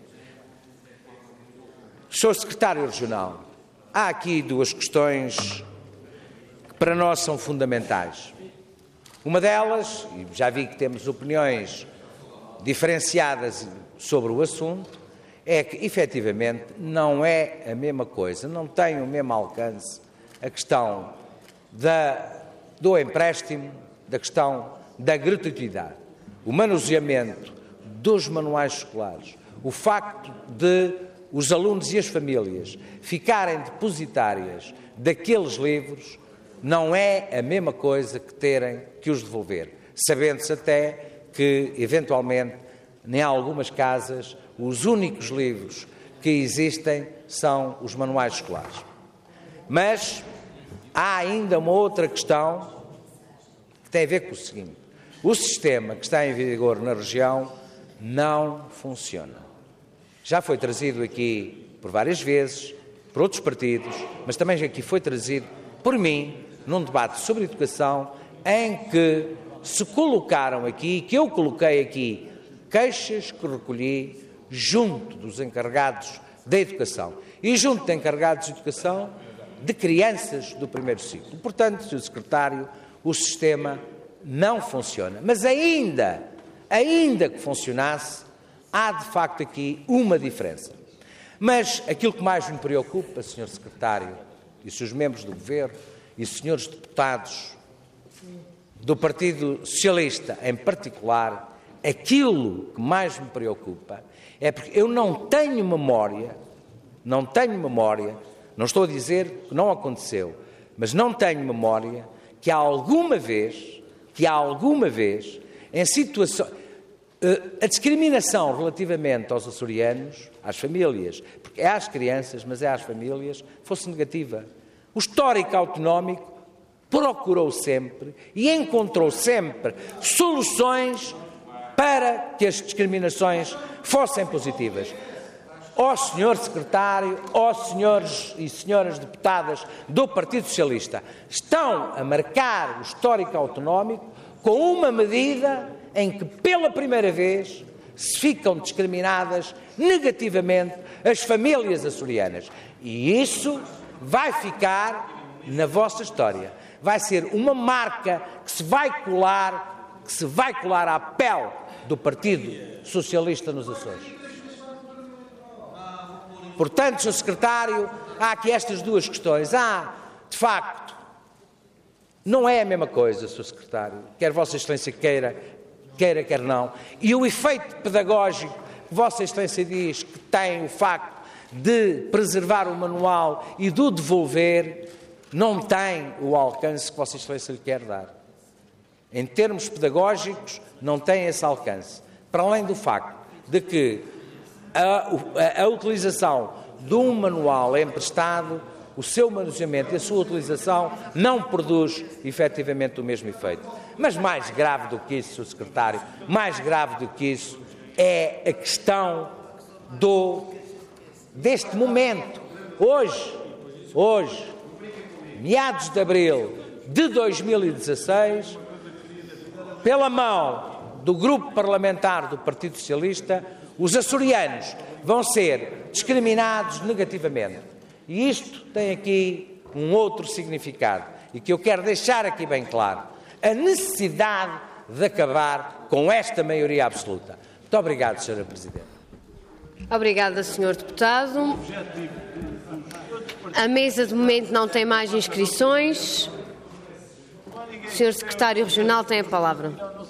Sr. Secretário Regional, há aqui duas questões que para nós são fundamentais. Uma delas, e já vi que temos opiniões diferenciadas sobre o assunto, é que, efetivamente, não é a mesma coisa, não tem o mesmo alcance a questão do empréstimo, da questão da gratuidade, o manuseamento dos manuais escolares, o facto de os alunos e as famílias ficarem depositárias daqueles livros, não é a mesma coisa que terem que os devolver, sabendo-se até que, eventualmente, em algumas casas, os únicos livros que existem são os manuais escolares. Mas há ainda uma outra questão que tem a ver com o seguinte: o sistema que está em vigor na região não funciona. Já foi trazido aqui por várias vezes, por outros partidos, mas também aqui foi trazido por mim, num debate sobre educação, em que se colocaram aqui, que eu coloquei aqui, queixas que recolhi junto dos encarregados da educação e junto de encarregados de educação de crianças do primeiro ciclo. Portanto, Sr. Secretário, o sistema não funciona. Mas ainda que funcionasse, há de facto aqui uma diferença. Mas aquilo que mais me preocupa, Sr. Secretário, e Srs. membros do Governo, e Srs. deputados do Partido Socialista em particular, aquilo que mais me preocupa é porque eu não tenho memória, não estou a dizer que não aconteceu, mas não tenho memória que há alguma vez, em situações, a discriminação relativamente aos açorianos, às famílias, porque é às crianças, mas é às famílias, fosse negativa. O histórico autonómico procurou sempre e encontrou sempre soluções para que as discriminações fossem positivas. Ó Sr. Secretário, ó senhores e senhoras deputadas do Partido Socialista, estão a marcar o histórico autonómico com uma medida em que, pela primeira vez, se ficam discriminadas negativamente as famílias açorianas. E isso vai ficar na vossa história. Vai ser uma marca que se vai colar à pele do Partido Socialista nos Açores. Portanto, Sr. Secretário, há aqui estas duas questões. De facto, não é a mesma coisa, Sr. Secretário, quer Vossa Excelência queira, quer não. E o efeito pedagógico que Vossa Excelência diz que tem o facto de preservar o manual e de o devolver, não tem o alcance que Vossa Excelência lhe quer dar. Em termos pedagógicos, não tem esse alcance. Para além do facto de que a utilização de um manual emprestado o seu manuseamento e a sua utilização não produz efetivamente o mesmo efeito. Mas mais grave do que isso, Sr. Secretário, mais grave do que isso é a questão deste momento. Hoje, meados de abril de 2016, pela mão do Grupo Parlamentar do Partido Socialista, os açorianos vão ser discriminados negativamente. E isto tem aqui um outro significado, e que eu quero deixar aqui bem claro: a necessidade de acabar com esta maioria absoluta. Muito obrigado, Sra. Presidente. Obrigada, Sr. Deputado. A mesa, de momento, não tem mais inscrições. O Sr. Secretário Regional tem a palavra.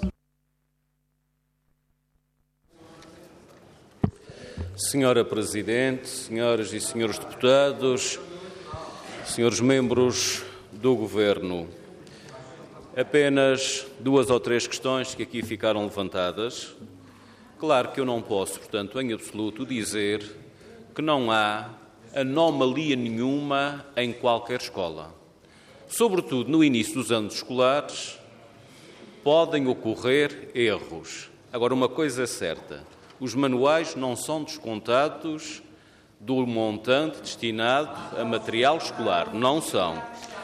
Senhora Presidente, senhoras e senhores deputados, senhores membros do Governo, apenas 2 ou 3 questões que aqui ficaram levantadas. Claro que eu não posso, portanto, em absoluto, dizer que não há anomalia nenhuma em qualquer escola. Sobretudo no início dos anos escolares, podem ocorrer erros. Agora, uma coisa é certa: os manuais não são descontados do montante destinado a material escolar. Não são.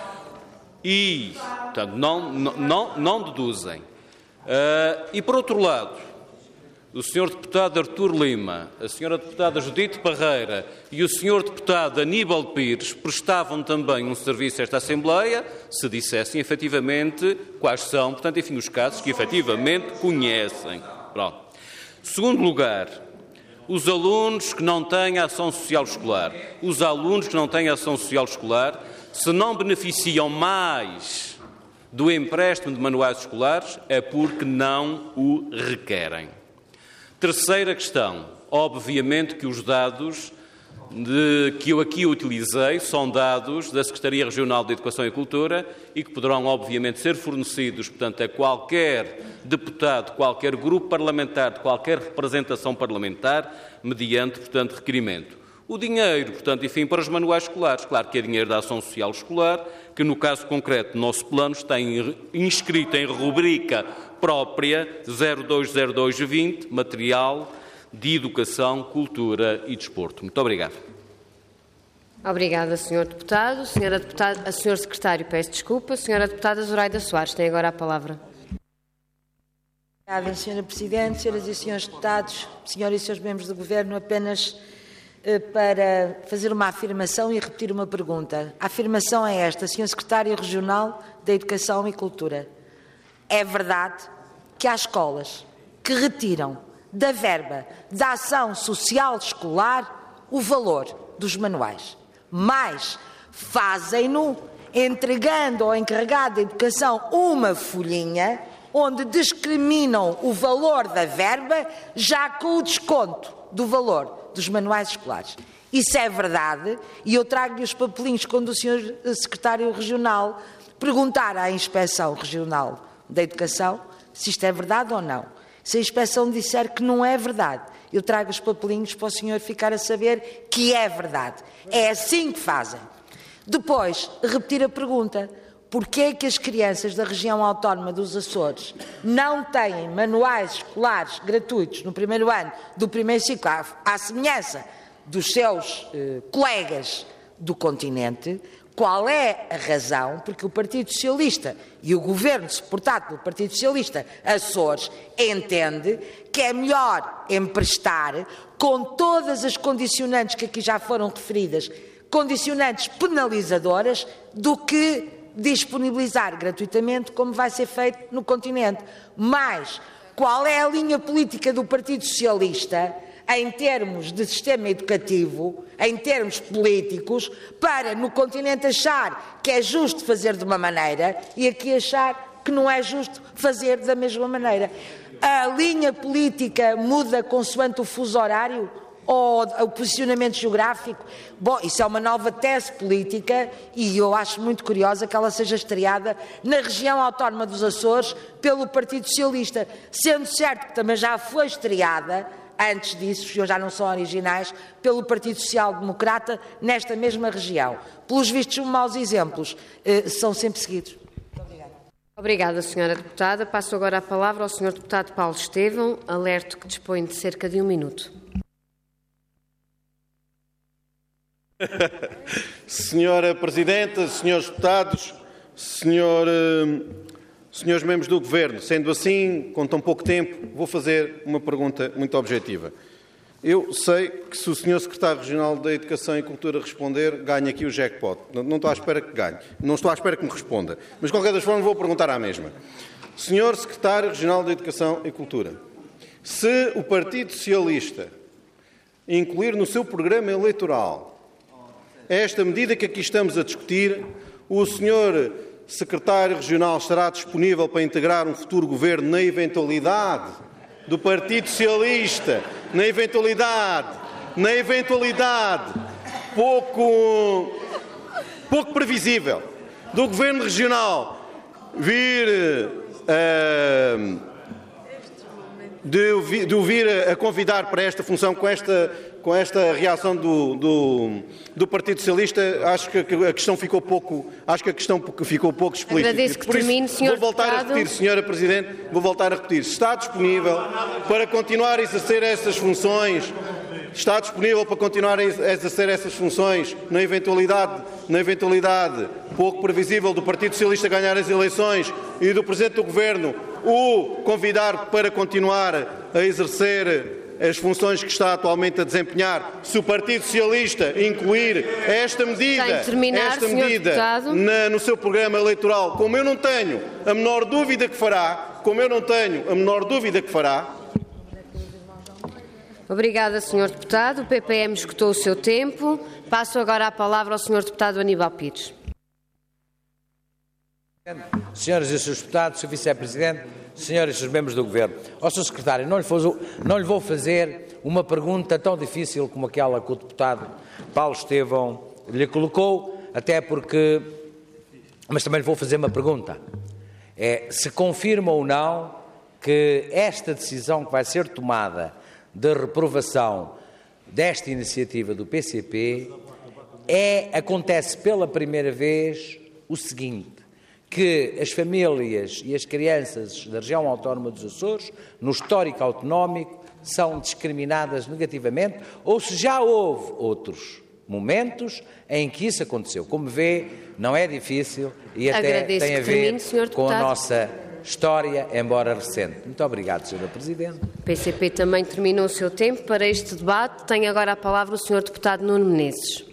E, portanto, não deduzem. E, por outro lado, o Sr. Deputado Artur Lima, a Sra. Deputada Judite Parreira e o Sr. Deputado Aníbal Pires prestavam também um serviço a esta Assembleia se dissessem efetivamente quais são, portanto, enfim, os casos que efetivamente conhecem. Pronto. Segundo lugar, os alunos que não têm ação social escolar. Os alunos que não têm ação social escolar, se não beneficiam mais do empréstimo de manuais escolares, é porque não o requerem. Terceira questão: obviamente que os dados que eu aqui utilizei são dados da Secretaria Regional de Educação e Cultura e que poderão, obviamente, ser fornecidos, portanto, a qualquer deputado, qualquer grupo parlamentar, de qualquer representação parlamentar, mediante, portanto, requerimento. O dinheiro, portanto, enfim, para os manuais escolares, claro que é dinheiro da Ação Social Escolar, que no caso concreto do nosso plano está inscrito em rubrica própria 020220, material de educação, cultura e desporto. Muito obrigado. Obrigada, Sr. Deputado. Sr. Secretário, peço desculpa. Sra. Deputada Zoraida Soares tem agora a palavra. Obrigada, Sra. Presidente, senhoras e senhores deputados, senhoras e senhores membros do Governo, apenas para fazer uma afirmação e repetir uma pergunta. A afirmação é esta: Sr. Secretário Regional da Educação e Cultura, é verdade que há escolas que retiram da verba da ação social escolar o valor dos manuais, mas fazem-no entregando ao encarregado de educação uma folhinha onde discriminam o valor da verba já com o desconto do valor dos manuais escolares. Isso é verdade, e eu trago-lhe os papelinhos quando o Sr. Secretário Regional perguntar à Inspeção Regional da Educação se isto é verdade ou não. Se a Inspeção disser que não é verdade, eu trago os papelinhos para o senhor ficar a saber que é verdade. É assim que fazem. Depois, repetir a pergunta: porquê é que as crianças da região autónoma dos Açores não têm manuais escolares gratuitos no primeiro ano do primeiro ciclo, à semelhança dos seus colegas do continente? Qual é a razão? Porque o Partido Socialista e o Governo, suportado pelo Partido Socialista Açores, entende que é melhor emprestar, com todas as condicionantes que aqui já foram referidas, condicionantes penalizadoras, do que disponibilizar gratuitamente, como vai ser feito no continente. Mas qual é a linha política do Partido Socialista em termos de sistema educativo, em termos políticos, para no continente achar que é justo fazer de uma maneira e aqui achar que não é justo fazer da mesma maneira? A linha política muda consoante o fuso horário ou o posicionamento geográfico? Bom, isso é uma nova tese política e eu acho muito curiosa que ela seja estreada na região autónoma dos Açores pelo Partido Socialista, sendo certo que também já foi estreada antes disso, os senhores já não são originais, pelo Partido Social Democrata nesta mesma região. Pelos vistos, maus exemplos são sempre seguidos. Obrigada, Sra. Deputada. Passo agora a palavra ao Sr. Deputado Paulo Estevão. Alerto que dispõe de cerca de 1 minuto. Senhora Presidente, senhores deputados, senhores membros do Governo, sendo assim, com tão pouco tempo, vou fazer uma pergunta muito objetiva. Eu sei que se o Sr. Secretário Regional da Educação e Cultura responder, ganha aqui o jackpot. Não estou à espera que ganhe. Não estou à espera que me responda. Mas, de qualquer das formas, vou perguntar à mesma. Sr. Secretário Regional da Educação e Cultura, se o Partido Socialista incluir no seu programa eleitoral esta medida que aqui estamos a discutir, o Sr. Secretário Regional estará disponível para integrar um futuro governo na eventualidade do Partido Socialista, na eventualidade pouco previsível do Governo Regional de o vir a convidar para esta função com esta reação do Partido Socialista, acho que a questão ficou pouco explícita. Agradeço que termine, Sr. Vou voltar a repetir, Sra. Presidente, se está disponível para continuar a exercer essas funções, na eventualidade pouco previsível do Partido Socialista ganhar as eleições e do Presidente do Governo o convidar para continuar a exercer as funções que está atualmente a desempenhar, se o Partido Socialista incluir esta medida no seu programa eleitoral, como eu não tenho a menor dúvida que fará, Obrigada, Sr. Deputado. O PPM esgotou o seu tempo. Passo agora a palavra ao Sr. Deputado Aníbal Pires. Senhoras e Srs. Deputados, Sr. Vice-Presidente, senhoras e Srs. Membros do Governo, ao Sr. Secretário, não lhe vou fazer uma pergunta tão difícil como aquela que o deputado Paulo Estevão lhe colocou, mas também lhe vou fazer uma pergunta. Se confirma ou não que esta decisão que vai ser tomada de reprovação desta iniciativa do PCP acontece pela primeira vez o seguinte, que as famílias e as crianças da região autónoma dos Açores, no histórico autonómico, são discriminadas negativamente, ou se já houve outros momentos em que isso aconteceu. Como vê, não é difícil e até tem a ver com a nossa história, embora recente. Muito obrigado, Sra. Presidente. O PCP também terminou o seu tempo para este debate. Tem agora a palavra o Sr. Deputado Nuno Menezes.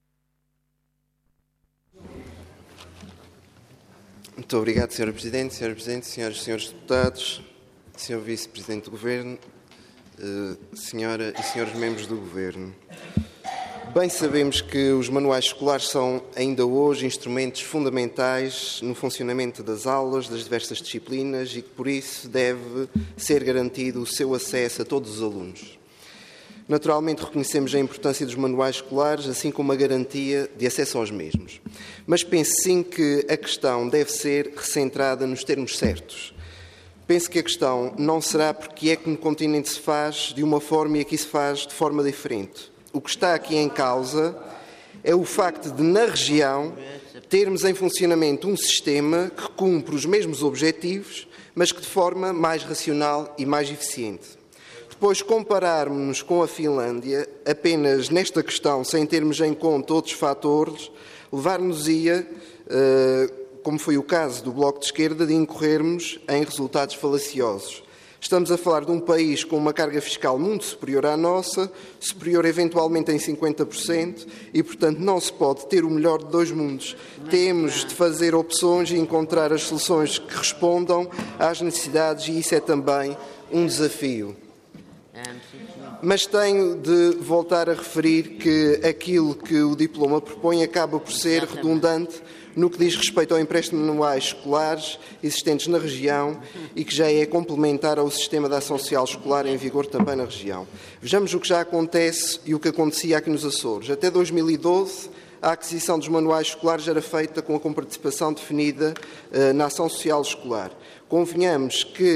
Muito obrigado, Sra. Presidente. Sra. Presidente, senhoras e senhores deputados, Sr. Vice-Presidente do Governo, senhora e senhores membros do Governo. Bem sabemos que os manuais escolares são, ainda hoje, instrumentos fundamentais no funcionamento das aulas, das diversas disciplinas e que, por isso, deve ser garantido o seu acesso a todos os alunos. Naturalmente, reconhecemos a importância dos manuais escolares, assim como a garantia de acesso aos mesmos. Mas penso sim que a questão deve ser recentrada nos termos certos. Penso que a questão não será porque é que no continente se faz de uma forma e aqui se faz de forma diferente. O que está aqui em causa é o facto de, na região, termos em funcionamento um sistema que cumpre os mesmos objetivos, mas que de forma mais racional e mais eficiente. Depois, compararmos-nos com a Finlândia, apenas nesta questão, sem termos em conta outros fatores, levar-nos-ia, como foi o caso do Bloco de Esquerda, de incorrermos em resultados falaciosos. Estamos a falar de um país com uma carga fiscal muito superior à nossa, superior eventualmente em 50%, e, portanto, não se pode ter o melhor de dois mundos. Temos de fazer opções e encontrar as soluções que respondam às necessidades, e isso é também um desafio. Mas tenho de voltar a referir que aquilo que o diploma propõe acaba por ser redundante no que diz respeito ao empréstimo de manuais escolares existentes na região e que já é complementar ao sistema de ação social escolar em vigor também na região. Vejamos o que já acontece e o que acontecia aqui nos Açores. Até 2012, a aquisição dos manuais escolares era feita com a comparticipação definida na ação social escolar. Convenhamos que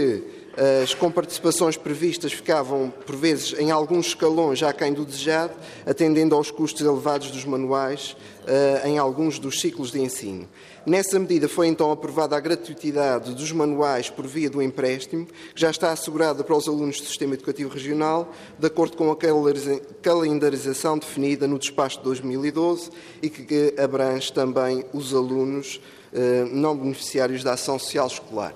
As comparticipações previstas ficavam, por vezes, em alguns escalões já aquém do desejado, atendendo aos custos elevados dos manuais em alguns dos ciclos de ensino. Nessa medida foi então aprovada a gratuitidade dos manuais por via do empréstimo, que já está assegurada para os alunos do Sistema Educativo Regional, de acordo com a calendarização definida no despacho de 2012 e que abrange também os alunos não beneficiários da ação social escolar.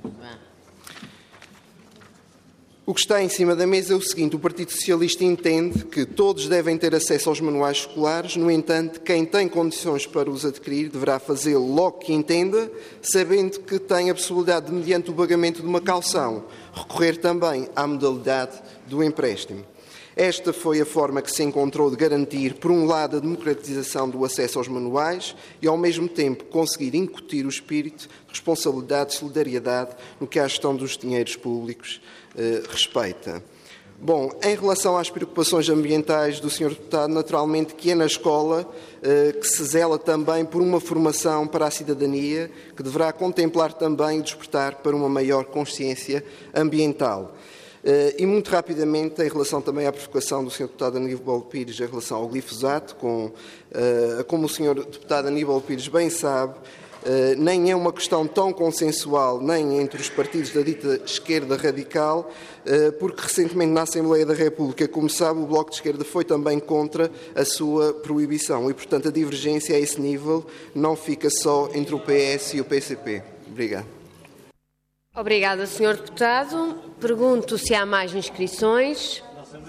O que está em cima da mesa é o seguinte: o Partido Socialista entende que todos devem ter acesso aos manuais escolares, no entanto, quem tem condições para os adquirir deverá fazê-lo logo que entenda, sabendo que tem a possibilidade de, mediante o pagamento de uma caução, recorrer também à modalidade do empréstimo. Esta foi a forma que se encontrou de garantir, por um lado, a democratização do acesso aos manuais e, ao mesmo tempo, conseguir incutir o espírito de responsabilidade e solidariedade no que à gestão dos dinheiros públicos respeita. Bom, em relação às preocupações ambientais do Sr. Deputado, naturalmente que é na escola que se zela também por uma formação para a cidadania, que deverá contemplar também e despertar para uma maior consciência ambiental. E muito rapidamente, em relação também à provocação do Sr. Deputado Aníbal Pires em relação ao glifosato, como o Sr. Deputado Aníbal Pires bem sabe, nem é uma questão tão consensual, nem entre os partidos da dita esquerda radical, porque recentemente na Assembleia da República, como sabe, o Bloco de Esquerda foi também contra a sua proibição e, portanto, a divergência a esse nível não fica só entre o PS e o PCP. Obrigado. Obrigada, Sr. Deputado. Pergunto se há mais inscrições.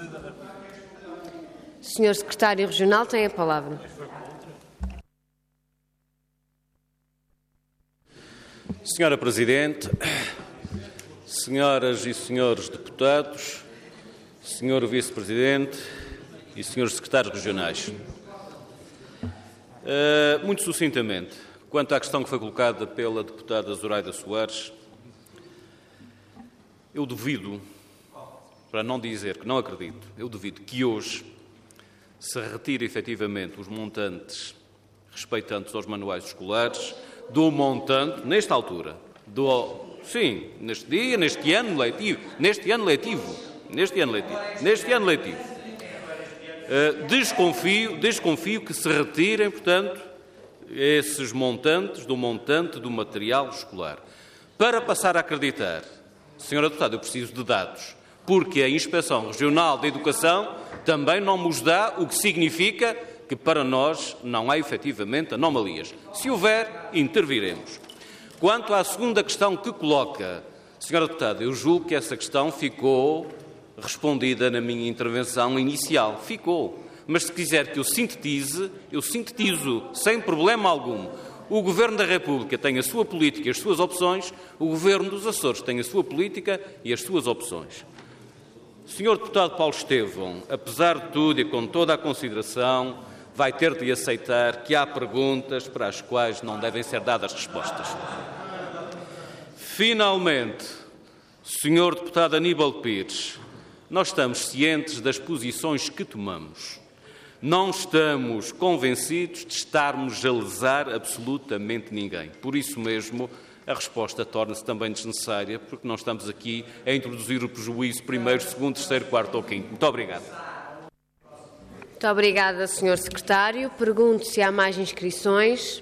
Sr. Secretário Regional tem a palavra. Senhora Presidente, senhoras e senhores deputados, Senhor Vice-Presidente e senhores secretários regionais. Muito sucintamente, quanto à questão que foi colocada pela deputada Zoraida Soares, eu duvido, para não dizer que não acredito, eu duvido que hoje se retire efetivamente os montantes respeitantes aos manuais escolares do montante, nesta altura, neste dia, neste ano letivo. Desconfio que se retirem, portanto, esses montantes do montante do material escolar. Para passar a acreditar, Senhora Deputada, eu preciso de dados, porque a Inspeção Regional da Educação também não nos dá, o que significa que para nós não há efetivamente anomalias. Se houver, interviremos. Quanto à segunda questão que coloca, Senhora Deputada, eu julgo que essa questão ficou respondida na minha intervenção inicial. Ficou. Mas se quiser que eu sintetizo, sem problema algum. O Governo da República tem a sua política e as suas opções, o Governo dos Açores tem a sua política e as suas opções. Senhor Deputado Paulo Estevão, apesar de tudo e com toda a consideração, vai ter de aceitar que há perguntas para as quais não devem ser dadas respostas. Finalmente, Senhor Deputado Aníbal Pires, nós estamos cientes das posições que tomamos. Não estamos convencidos de estarmos a lesar absolutamente ninguém. Por isso mesmo, a resposta torna-se também desnecessária, porque não estamos aqui a introduzir o prejuízo primeiro, segundo, terceiro, quarto ou quinto. Muito obrigado. Muito obrigada, Sr. Secretário. Pergunto se há mais inscrições.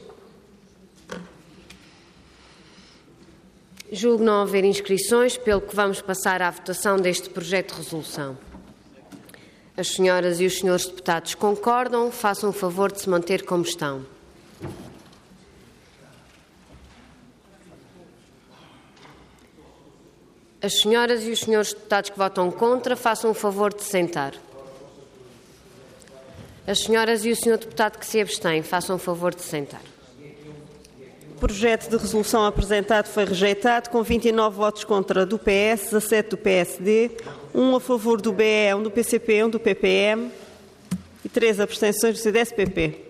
Julgo não haver inscrições, pelo que vamos passar à votação deste projeto de resolução. As senhoras e os senhores deputados concordam, façam o favor de se manter como estão. As senhoras e os senhores deputados que votam contra, façam o favor de se sentar. As senhoras e o senhor deputado que se abstém, façam o favor de se sentar. O projeto de resolução apresentado foi rejeitado, com 29 votos contra do PS, 17 do PSD, 1 a favor do BE, 1 do PCP, 1 do PPM e 3 abstenções do CDS-PP.